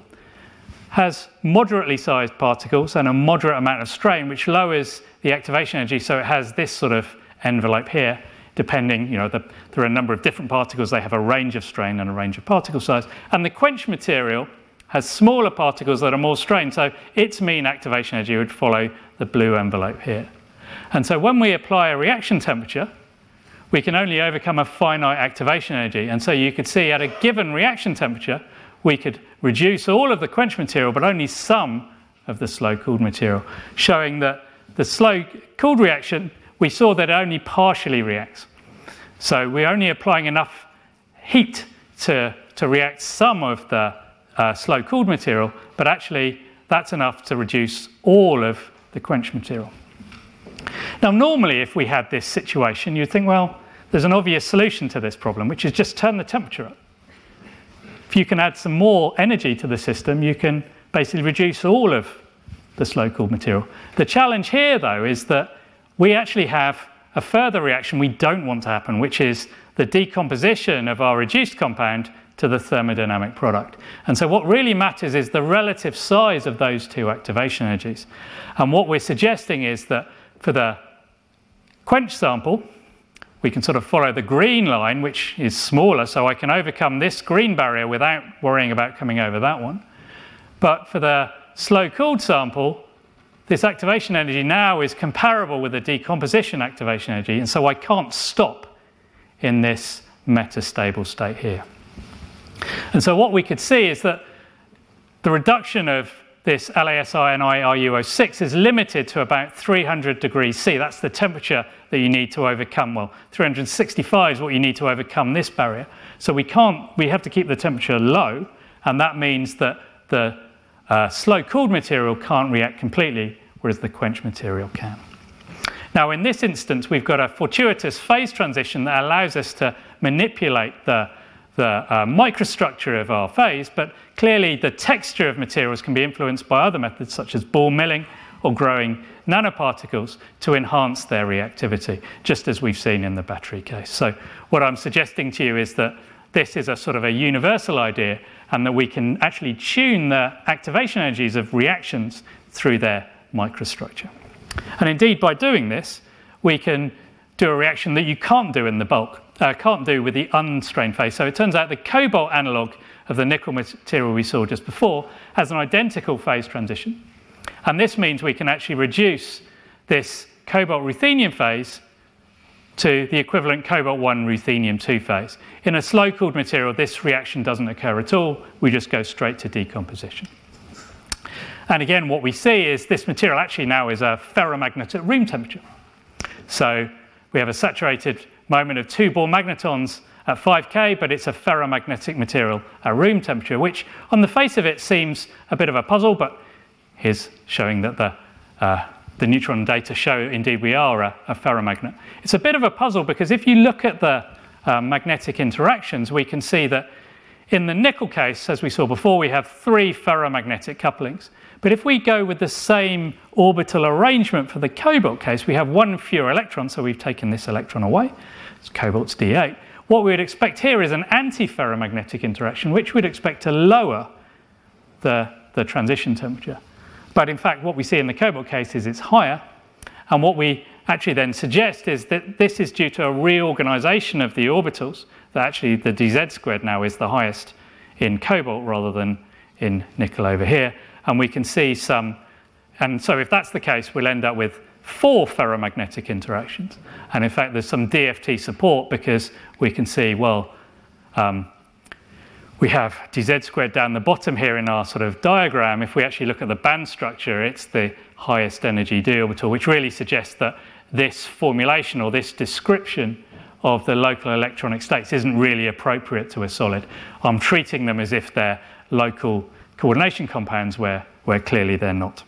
has moderately sized particles and a moderate amount of strain, which lowers the activation energy, so it has this sort of envelope here. Depending, you know, the, there are a number of different particles, they have a range of strain and a range of particle size. And the quench material has smaller particles that are more strained, so its mean activation energy would follow the blue envelope here. And so when we apply a reaction temperature, we can only overcome a finite activation energy. And so you could see at a given reaction temperature, we could reduce all of the quench material, but only some of the slow-cooled material, showing that the slow-cooled reaction, we saw that it only partially reacts. So we're only applying enough heat to, to react some of the uh, slow-cooled material, but actually that's enough to reduce all of the quench material. Now, normally if we had this situation, you'd think, well, there's an obvious solution to this problem, which is just turn the temperature up. If you can add some more energy to the system, you can basically reduce all of the slow-cooled material. The challenge here, though, is that we actually have a further reaction we don't want to happen, which is the decomposition of our reduced compound to the thermodynamic product. And so what really matters is the relative size of those two activation energies. And what we're suggesting is that for the quench sample, we can sort of follow the green line, which is smaller, so I can overcome this green barrier without worrying about coming over that one. But for the slow-cooled sample, this activation energy now is comparable with the decomposition activation energy, and so I can't stop in this metastable state here. And so what we could see is that the reduction of this L A S I N I R U O six is limited to about three hundred degrees C. That's the temperature that you need to overcome. Well, three hundred sixty-five is what you need to overcome this barrier. So we can't, we have to keep the temperature low, and that means that the uh, slow-cooled material can't react completely, whereas the quench material can. Now, in this instance, we've got a fortuitous phase transition that allows us to manipulate the the uh, microstructure of our phase, but clearly the texture of materials can be influenced by other methods such as ball milling or growing nanoparticles to enhance their reactivity, just as we've seen in the battery case. So what I'm suggesting to you is that this is a sort of a universal idea, and that we can actually tune the activation energies of reactions through their microstructure. And indeed, by doing this, we can do a reaction that you can't do in the bulk, uh, can't do with the unstrained phase. So it turns out the cobalt analog of the nickel material we saw just before has an identical phase transition. And this means we can actually reduce this cobalt ruthenium phase to the equivalent cobalt one ruthenium two phase. In a slow-cooled material, this reaction doesn't occur at all. We just go straight to decomposition. And again, what we see is this material actually now is a ferromagnet at room temperature. So we have a saturated moment of two Bohr magnetons at five K, but it's a ferromagnetic material at room temperature, which on the face of it seems a bit of a puzzle, but here's showing that the, uh, the neutron data show indeed we are a, a ferromagnet. It's a bit of a puzzle because if you look at the uh, magnetic interactions, we can see that in the nickel case, as we saw before, we have three ferromagnetic couplings. But if we go with the same orbital arrangement for the cobalt case, we have one fewer electron, so we've taken this electron away. It's cobalt's D eight. What we would expect here is an anti-ferromagnetic interaction, which we'd expect to lower the, the transition temperature. But in fact, what we see in the cobalt case is it's higher. And what we actually then suggest is that this is due to a reorganization of the orbitals, that actually the D Z squared now is the highest in cobalt rather than in nickel over here. And we can see some, and so if that's the case, we'll end up with four ferromagnetic interactions. And in fact, there's some D F T support because we can see, well, um, we have D Z squared down the bottom here in our sort of diagram. If we actually look at the band structure, it's the highest energy d orbital, which really suggests that this formulation or this description of the local electronic states isn't really appropriate to a solid. I'm treating them as if they're local coordination compounds where, where clearly they're not.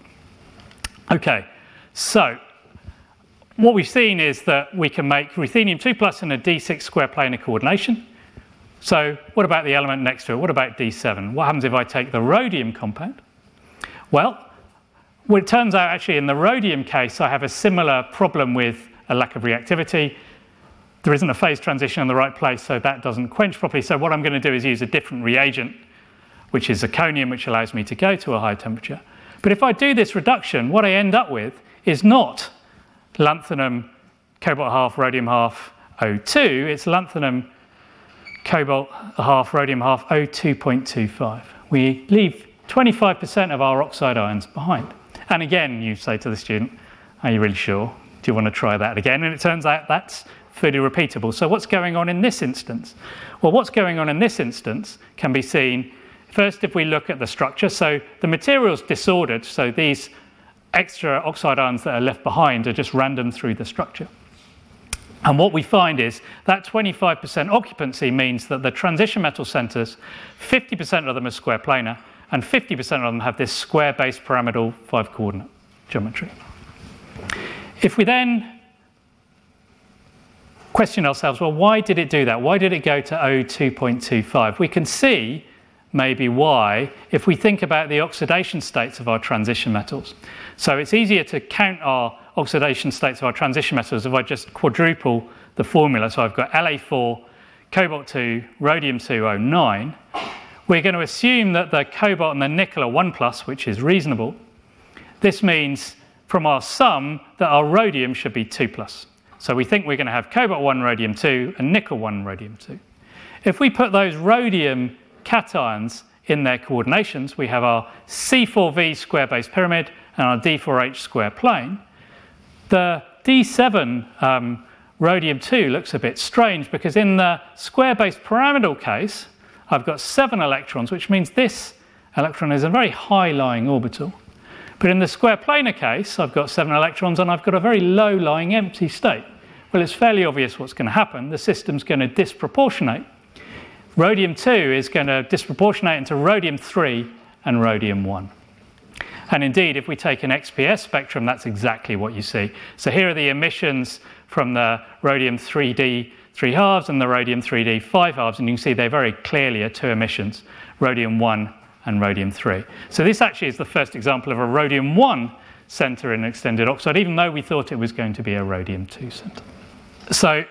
Okay, so what we've seen is that we can make ruthenium two plus in a d six square planar coordination. So what about the element next to it? What about d seven? What happens if I take the rhodium compound? Well, well, it turns out actually in the rhodium case, I have a similar problem with a lack of reactivity. There isn't a phase transition in the right place, so that doesn't quench properly. So what I'm going to do is use a different reagent, which is zirconium, which allows me to go to a high temperature. But if I do this reduction, what I end up with is not lanthanum, cobalt half, rhodium half, O two. It's lanthanum, cobalt half, rhodium half, O two point two five. We leave twenty-five percent of our oxide ions behind. And again, you say to the student, are you really sure? Do you want to try that again? And it turns out that's fully repeatable. So what's going on in this instance? Well, what's going on in this instance can be seen first if we look at the structure. So the material's disordered, so these extra oxide ions that are left behind are just random through the structure. And what we find is that twenty-five percent occupancy means that the transition metal centers, fifty percent of them are square planar, and fifty percent of them have this square-based pyramidal five-coordinate geometry. If we then question ourselves, well, why did it do that? Why did it go to O two point two five? We can see maybe why if we think about the oxidation states of our transition metals. So it's easier to count our oxidation states of our transition metals if I just quadruple the formula. So I've got L A four, cobalt two, rhodium two, O nine. We're going to assume that the cobalt and the nickel are one plus, which is reasonable. This means from our sum that our rhodium should be two plus. So we think we're going to have cobalt one, rhodium two, and nickel one, rhodium two. If we put those rhodium cations in their coordinations, we have our C four V square base pyramid and our D four H square plane. The D seven um, rhodium two looks a bit strange because in the square-based pyramidal case, I've got seven electrons, which means this electron is a very high-lying orbital. But in the square planar case, I've got seven electrons and I've got a very low-lying empty state. Well, it's fairly obvious what's going to happen. The system's going to disproportionate. Rhodium two is going to disproportionate into rhodium three and rhodium one. And indeed, if we take an X P S spectrum, that's exactly what you see. So here are the emissions from the rhodium three D three halves and the rhodium three D five halves, and you can see they very clearly are two emissions, rhodium one and rhodium three. So this actually is the first example of a rhodium one center in extended oxide, even though we thought it was going to be a rhodium two center. So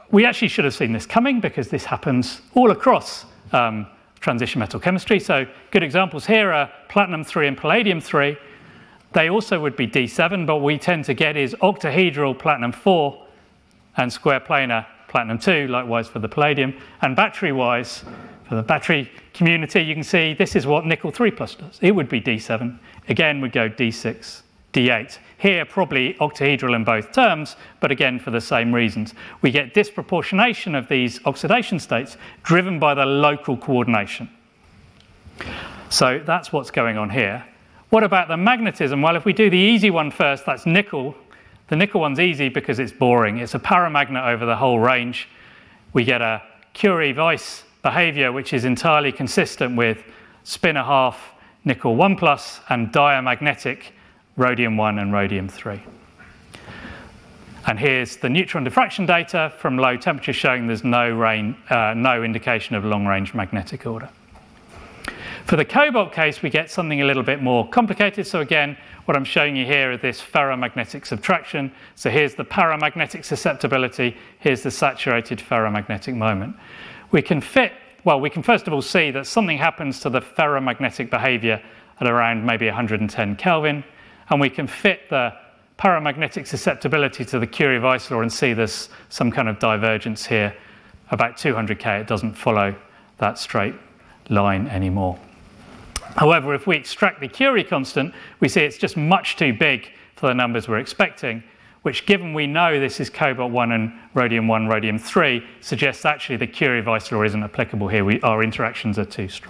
we actually should have seen this coming because this happens all across um, transition metal chemistry. So good examples here are platinum three and palladium three. They also would be D seven, but what we tend to get is octahedral platinum four and square planar platinum two, likewise for the palladium. And battery-wise, for the battery community, you can see this is what nickel three plus does. It would be D seven. Again, we'd go D six, D eight. Here, probably octahedral in both terms, but again, for the same reasons. We get disproportionation of these oxidation states driven by the local coordination. So that's what's going on here. What about the magnetism? Well, if we do the easy one first, that's nickel. The nickel one's easy because it's boring. It's a paramagnet over the whole range. We get a Curie-Weiss behavior, which is entirely consistent with spin a half nickel one plus and diamagnetic rhodium one and rhodium three. And here's the neutron diffraction data from low temperature showing there's no, rain, uh, no indication of long-range magnetic order. For the cobalt case, we get something a little bit more complicated. So again, what I'm showing you here is this ferromagnetic subtraction. So here's the paramagnetic susceptibility. Here's the saturated ferromagnetic moment. We can fit, well, we can first of all see that something happens to the ferromagnetic behavior at around maybe one hundred ten Kelvin. And we can fit the paramagnetic susceptibility to the Curie-Weiss law and see there's some kind of divergence here. About two hundred K, it doesn't follow that straight line anymore. However, if we extract the Curie constant, we see it's just much too big for the numbers we're expecting, which, given we know this is cobalt one and rhodium one, rhodium three, suggests actually the Curie-Weiss law isn't applicable here. We, our interactions are too strong.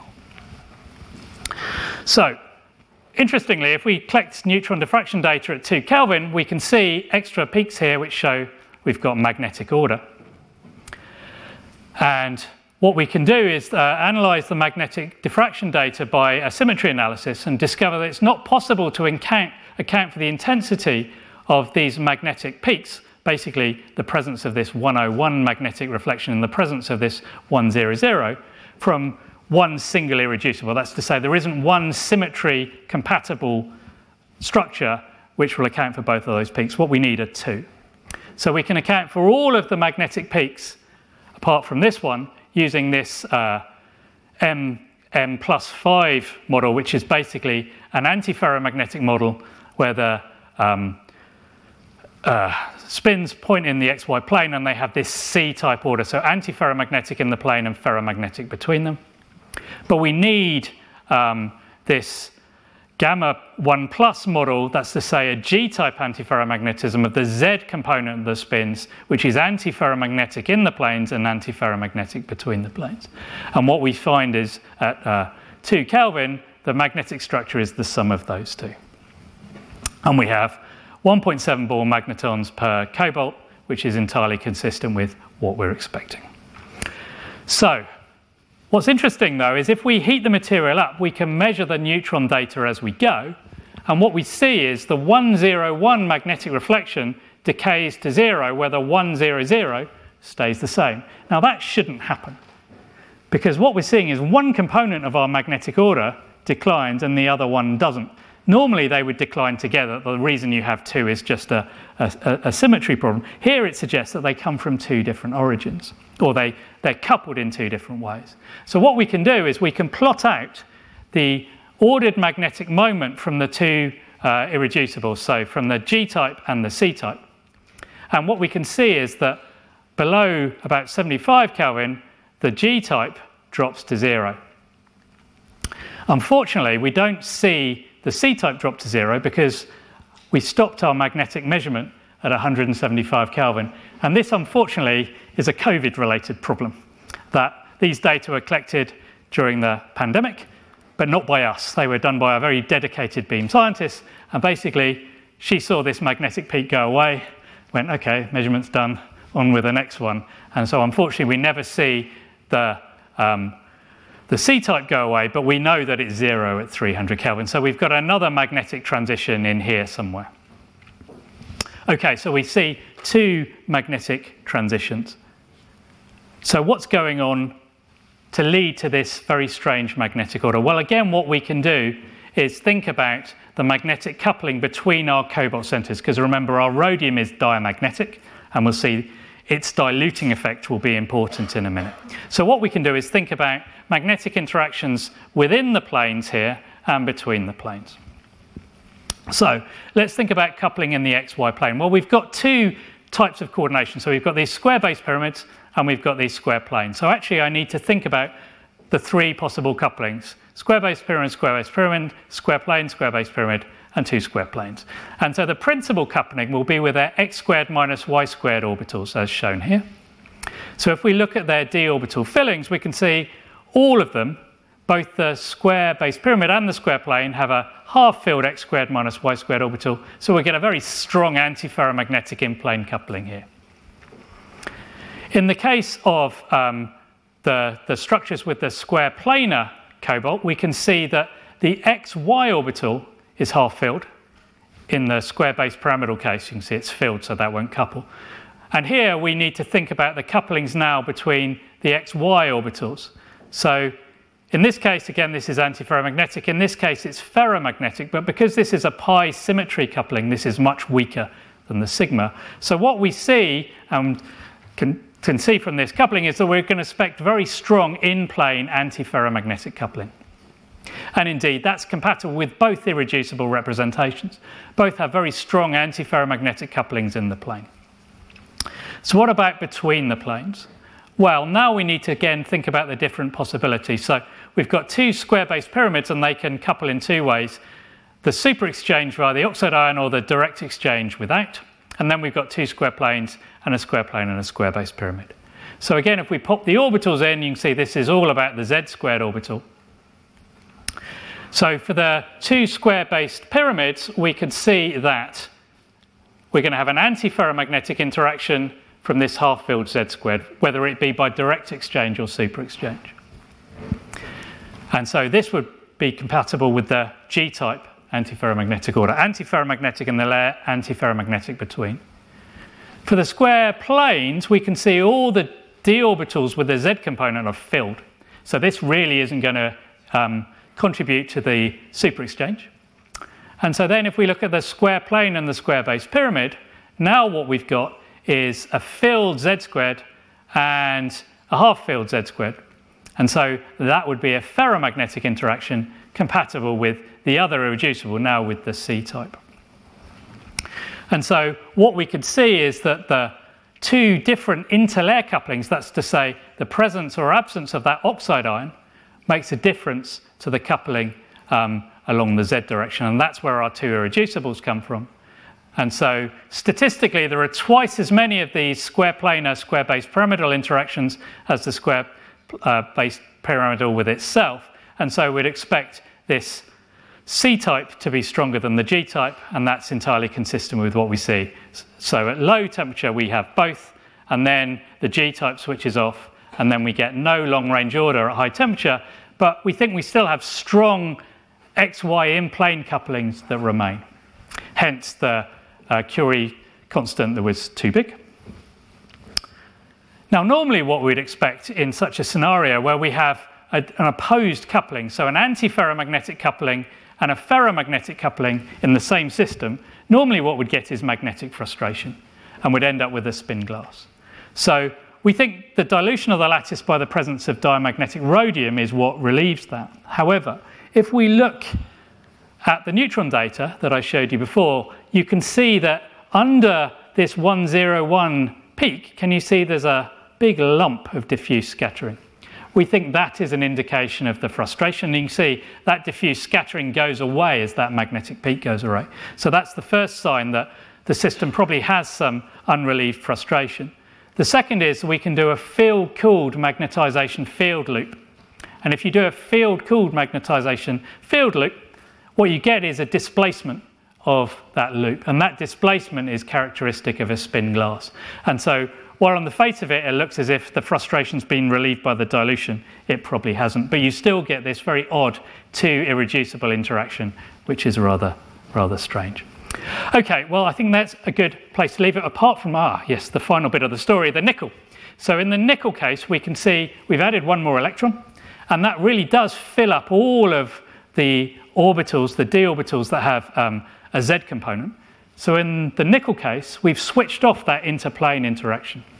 So, interestingly, if we collect neutron diffraction data at two Kelvin, we can see extra peaks here which show we've got magnetic order. And what we can do is uh, analyze the magnetic diffraction data by a symmetry analysis and discover that it's not possible to account, account for the intensity of these magnetic peaks, basically the presence of this one oh one magnetic reflection in the presence of this one hundred, from one single irreducible. That's to say there isn't one symmetry compatible structure which will account for both of those peaks. What we need are two. So we can account for all of the magnetic peaks apart from this one using this uh, M M plus five model, which is basically an antiferromagnetic model where the um, uh, spins point in the X Y plane and they have this C-type order, so antiferromagnetic in the plane and ferromagnetic between them. But we need um, this gamma one plus model, that's to say a G-type antiferromagnetism of the Z component of the spins, which is antiferromagnetic in the planes and antiferromagnetic between the planes. And what we find is at uh, two Kelvin, the magnetic structure is the sum of those two. And we have one point seven Born magnetons per cobalt, which is entirely consistent with what we're expecting. So, what's interesting, though, is if we heat the material up, we can measure the neutron data as we go. And what we see is the one hundred one magnetic reflection decays to zero, where the one hundred stays the same. Now, that shouldn't happen, because what we're seeing is one component of our magnetic order declines and the other one doesn't. Normally, they would decline together. The reason you have two is just a, a, a symmetry problem. Here, it suggests that they come from two different origins, or they, they're coupled in two different ways. So what we can do is we can plot out the ordered magnetic moment from the two uh, irreducibles, so from the G-type and the C-type. And what we can see is that below about seventy-five Kelvin, the G-type drops to zero. Unfortunately, we don't see the C-type drop to zero because we stopped our magnetic measurement at one hundred seventy-five Kelvin. And this, unfortunately, is a COVID-related problem, that these data were collected during the pandemic, but not by us. They were done by a very dedicated beam scientist, and basically, she saw this magnetic peak go away, went, okay, measurement's done, on with the next one. And so, unfortunately, we never see the um, the C-type go away, but we know that it's zero at three hundred Kelvin. So we've got another magnetic transition in here somewhere. Okay, so we see two magnetic transitions. So what's going on to lead to this very strange magnetic order? Well, again, what we can do is think about the magnetic coupling between our cobalt centers, because remember, our rhodium is diamagnetic, and we'll see its diluting effect will be important in a minute. So what we can do is think about magnetic interactions within the planes here and between the planes. So let's think about coupling in the xy plane. Well, we've got two types of coordination. So we've got these square-based pyramids and we've got these square planes. So actually I need to think about the three possible couplings: square-based pyramid, square-based pyramid, square plane, square-based pyramid, and two square planes. And so the principal coupling will be with their x squared minus y squared orbitals, as shown here. So if we look at their d orbital fillings, we can see all of them, both the square-based pyramid and the square plane, have a half-filled x squared minus y squared orbital. So we get a very strong antiferromagnetic in-plane coupling here. In the case of um, the, the structures with the square planar cobalt, we can see that the xy orbital is half-filled. In the square-based pyramidal case, you can see it's filled, so that won't couple. And here we need to think about the couplings now between the xy orbitals. So in this case, again, this is antiferromagnetic. In this case, it's ferromagnetic, but because this is a pi symmetry coupling, this is much weaker than the sigma. So what we see, and can, can see from this coupling, is that we're going to expect very strong in-plane antiferromagnetic coupling. And indeed, that's compatible with both irreducible representations. Both have very strong antiferromagnetic couplings in the plane. So what about between the planes? Well, now we need to again think about the different possibilities. So we've got two square-based pyramids and they can couple in two ways: the superexchange via the oxide ion or the direct exchange without. And then we've got two square planes and a square plane and a square-based pyramid. So again, if we pop the orbitals in, you can see this is all about the z squared orbital. So for the two square-based pyramids, we could see that we're going to have an antiferromagnetic interaction from this half-filled z squared, whether it be by direct exchange or superexchange. And so this would be compatible with the G-type antiferromagnetic order. Antiferromagnetic in the layer, antiferromagnetic between. For the square planes, we can see all the d orbitals with the z component are filled. So this really isn't going to um, contribute to the superexchange. And so then if we look at the square plane and the square-based pyramid, now what we've got is a filled z squared and a half-filled z squared. And so that would be a ferromagnetic interaction compatible with the other irreducible, now with the C-type. And so what we could see is that the two different interlayer couplings, that's to say the presence or absence of that oxide ion, makes a difference to the coupling um, along the z direction, and that's where our two irreducibles come from. And so statistically, there are twice as many of these square planar, square-based pyramidal interactions as the square-based pyramidal with itself. And so we'd expect this C-type to be stronger than the G-type, and that's entirely consistent with what we see. So at low temperature, we have both, and then the G-type switches off, and then we get no long-range order at high temperature, but we think we still have strong X Y in-plane couplings that remain. Hence the uh, Curie constant that was too big. Now, normally what we'd expect in such a scenario where we have a, an opposed coupling, so an antiferromagnetic coupling and a ferromagnetic coupling in the same system, normally what we'd get is magnetic frustration, and we'd end up with a spin glass. So we think the dilution of the lattice by the presence of diamagnetic rhodium is what relieves that. However, if we look at the neutron data that I showed you before, you can see that under this one zero one peak, can you see there's a big lump of diffuse scattering? We think that is an indication of the frustration. You can see that diffuse scattering goes away as that magnetic peak goes away. So that's the first sign that the system probably has some unrelieved frustration. The second is we can do a field-cooled magnetization field loop. And if you do a field-cooled magnetization field loop, what you get is a displacement of that loop. And that displacement is characteristic of a spin glass. And so while on the face of it, it looks as if the frustration's been relieved by the dilution, it probably hasn't. But you still get this very odd two irreducible interaction, which is rather, rather strange. Okay, well, I think that's a good place to leave it, apart from, ah, yes, the final bit of the story, the nickel. So in the nickel case, we can see we've added one more electron, and that really does fill up all of the orbitals, the d orbitals that have um, a z component. So in the nickel case, we've switched off that interplane interaction.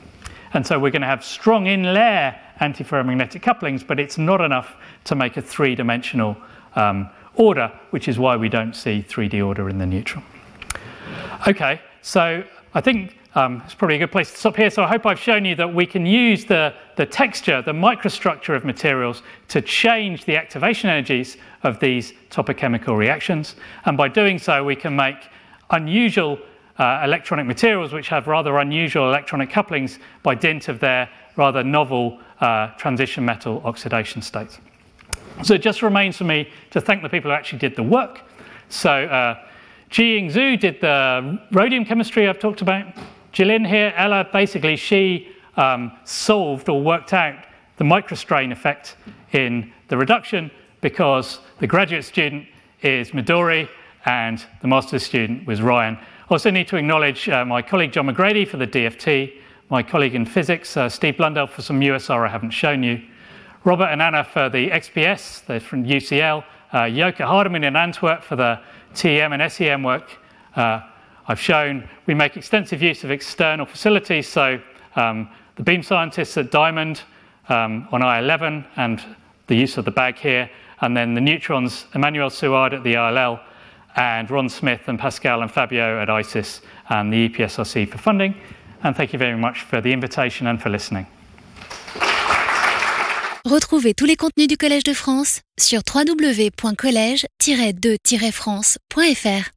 And so we're going to have strong in-layer antiferromagnetic couplings, but it's not enough to make a three-dimensional um, order, which is why we don't see three D order in the neutron. Okay, so I think um, it's probably a good place to stop here. So I hope I've shown you that we can use the, the texture, the microstructure of materials to change the activation energies of these topochemical reactions. And by doing so, we can make unusual uh, electronic materials which have rather unusual electronic couplings by dint of their rather novel uh, transition metal oxidation states. So it just remains for me to thank the people who actually did the work. So uh, Jiying Zhu did the rhodium chemistry I've talked about. Jilin here, Ella, basically she um, solved or worked out the microstrain effect in the reduction because the graduate student is Midori and the master's student was Ryan. Also need to acknowledge uh, my colleague John McGrady for the D F T, my colleague in physics, uh, Steve Blundell, for some U S R I haven't shown you, Robert and Anna for the X P S, they're from U C L, uh, Joke Hardeman in Antwerp for the T E M and S E M work. Uh, I've shown we make extensive use of external facilities, so um, the beam scientists at Diamond um, on I eleven and the use of the bag here, and then the neutrons, Emmanuel Suard at the I L L, and Ron Smith and Pascal and Fabio at ICIS and the E P S R C for funding. And thank you very much for the invitation and for listening. Retrouvez tous les contenus du Collège de France sur w w w point collège tiret de tiret france point f r.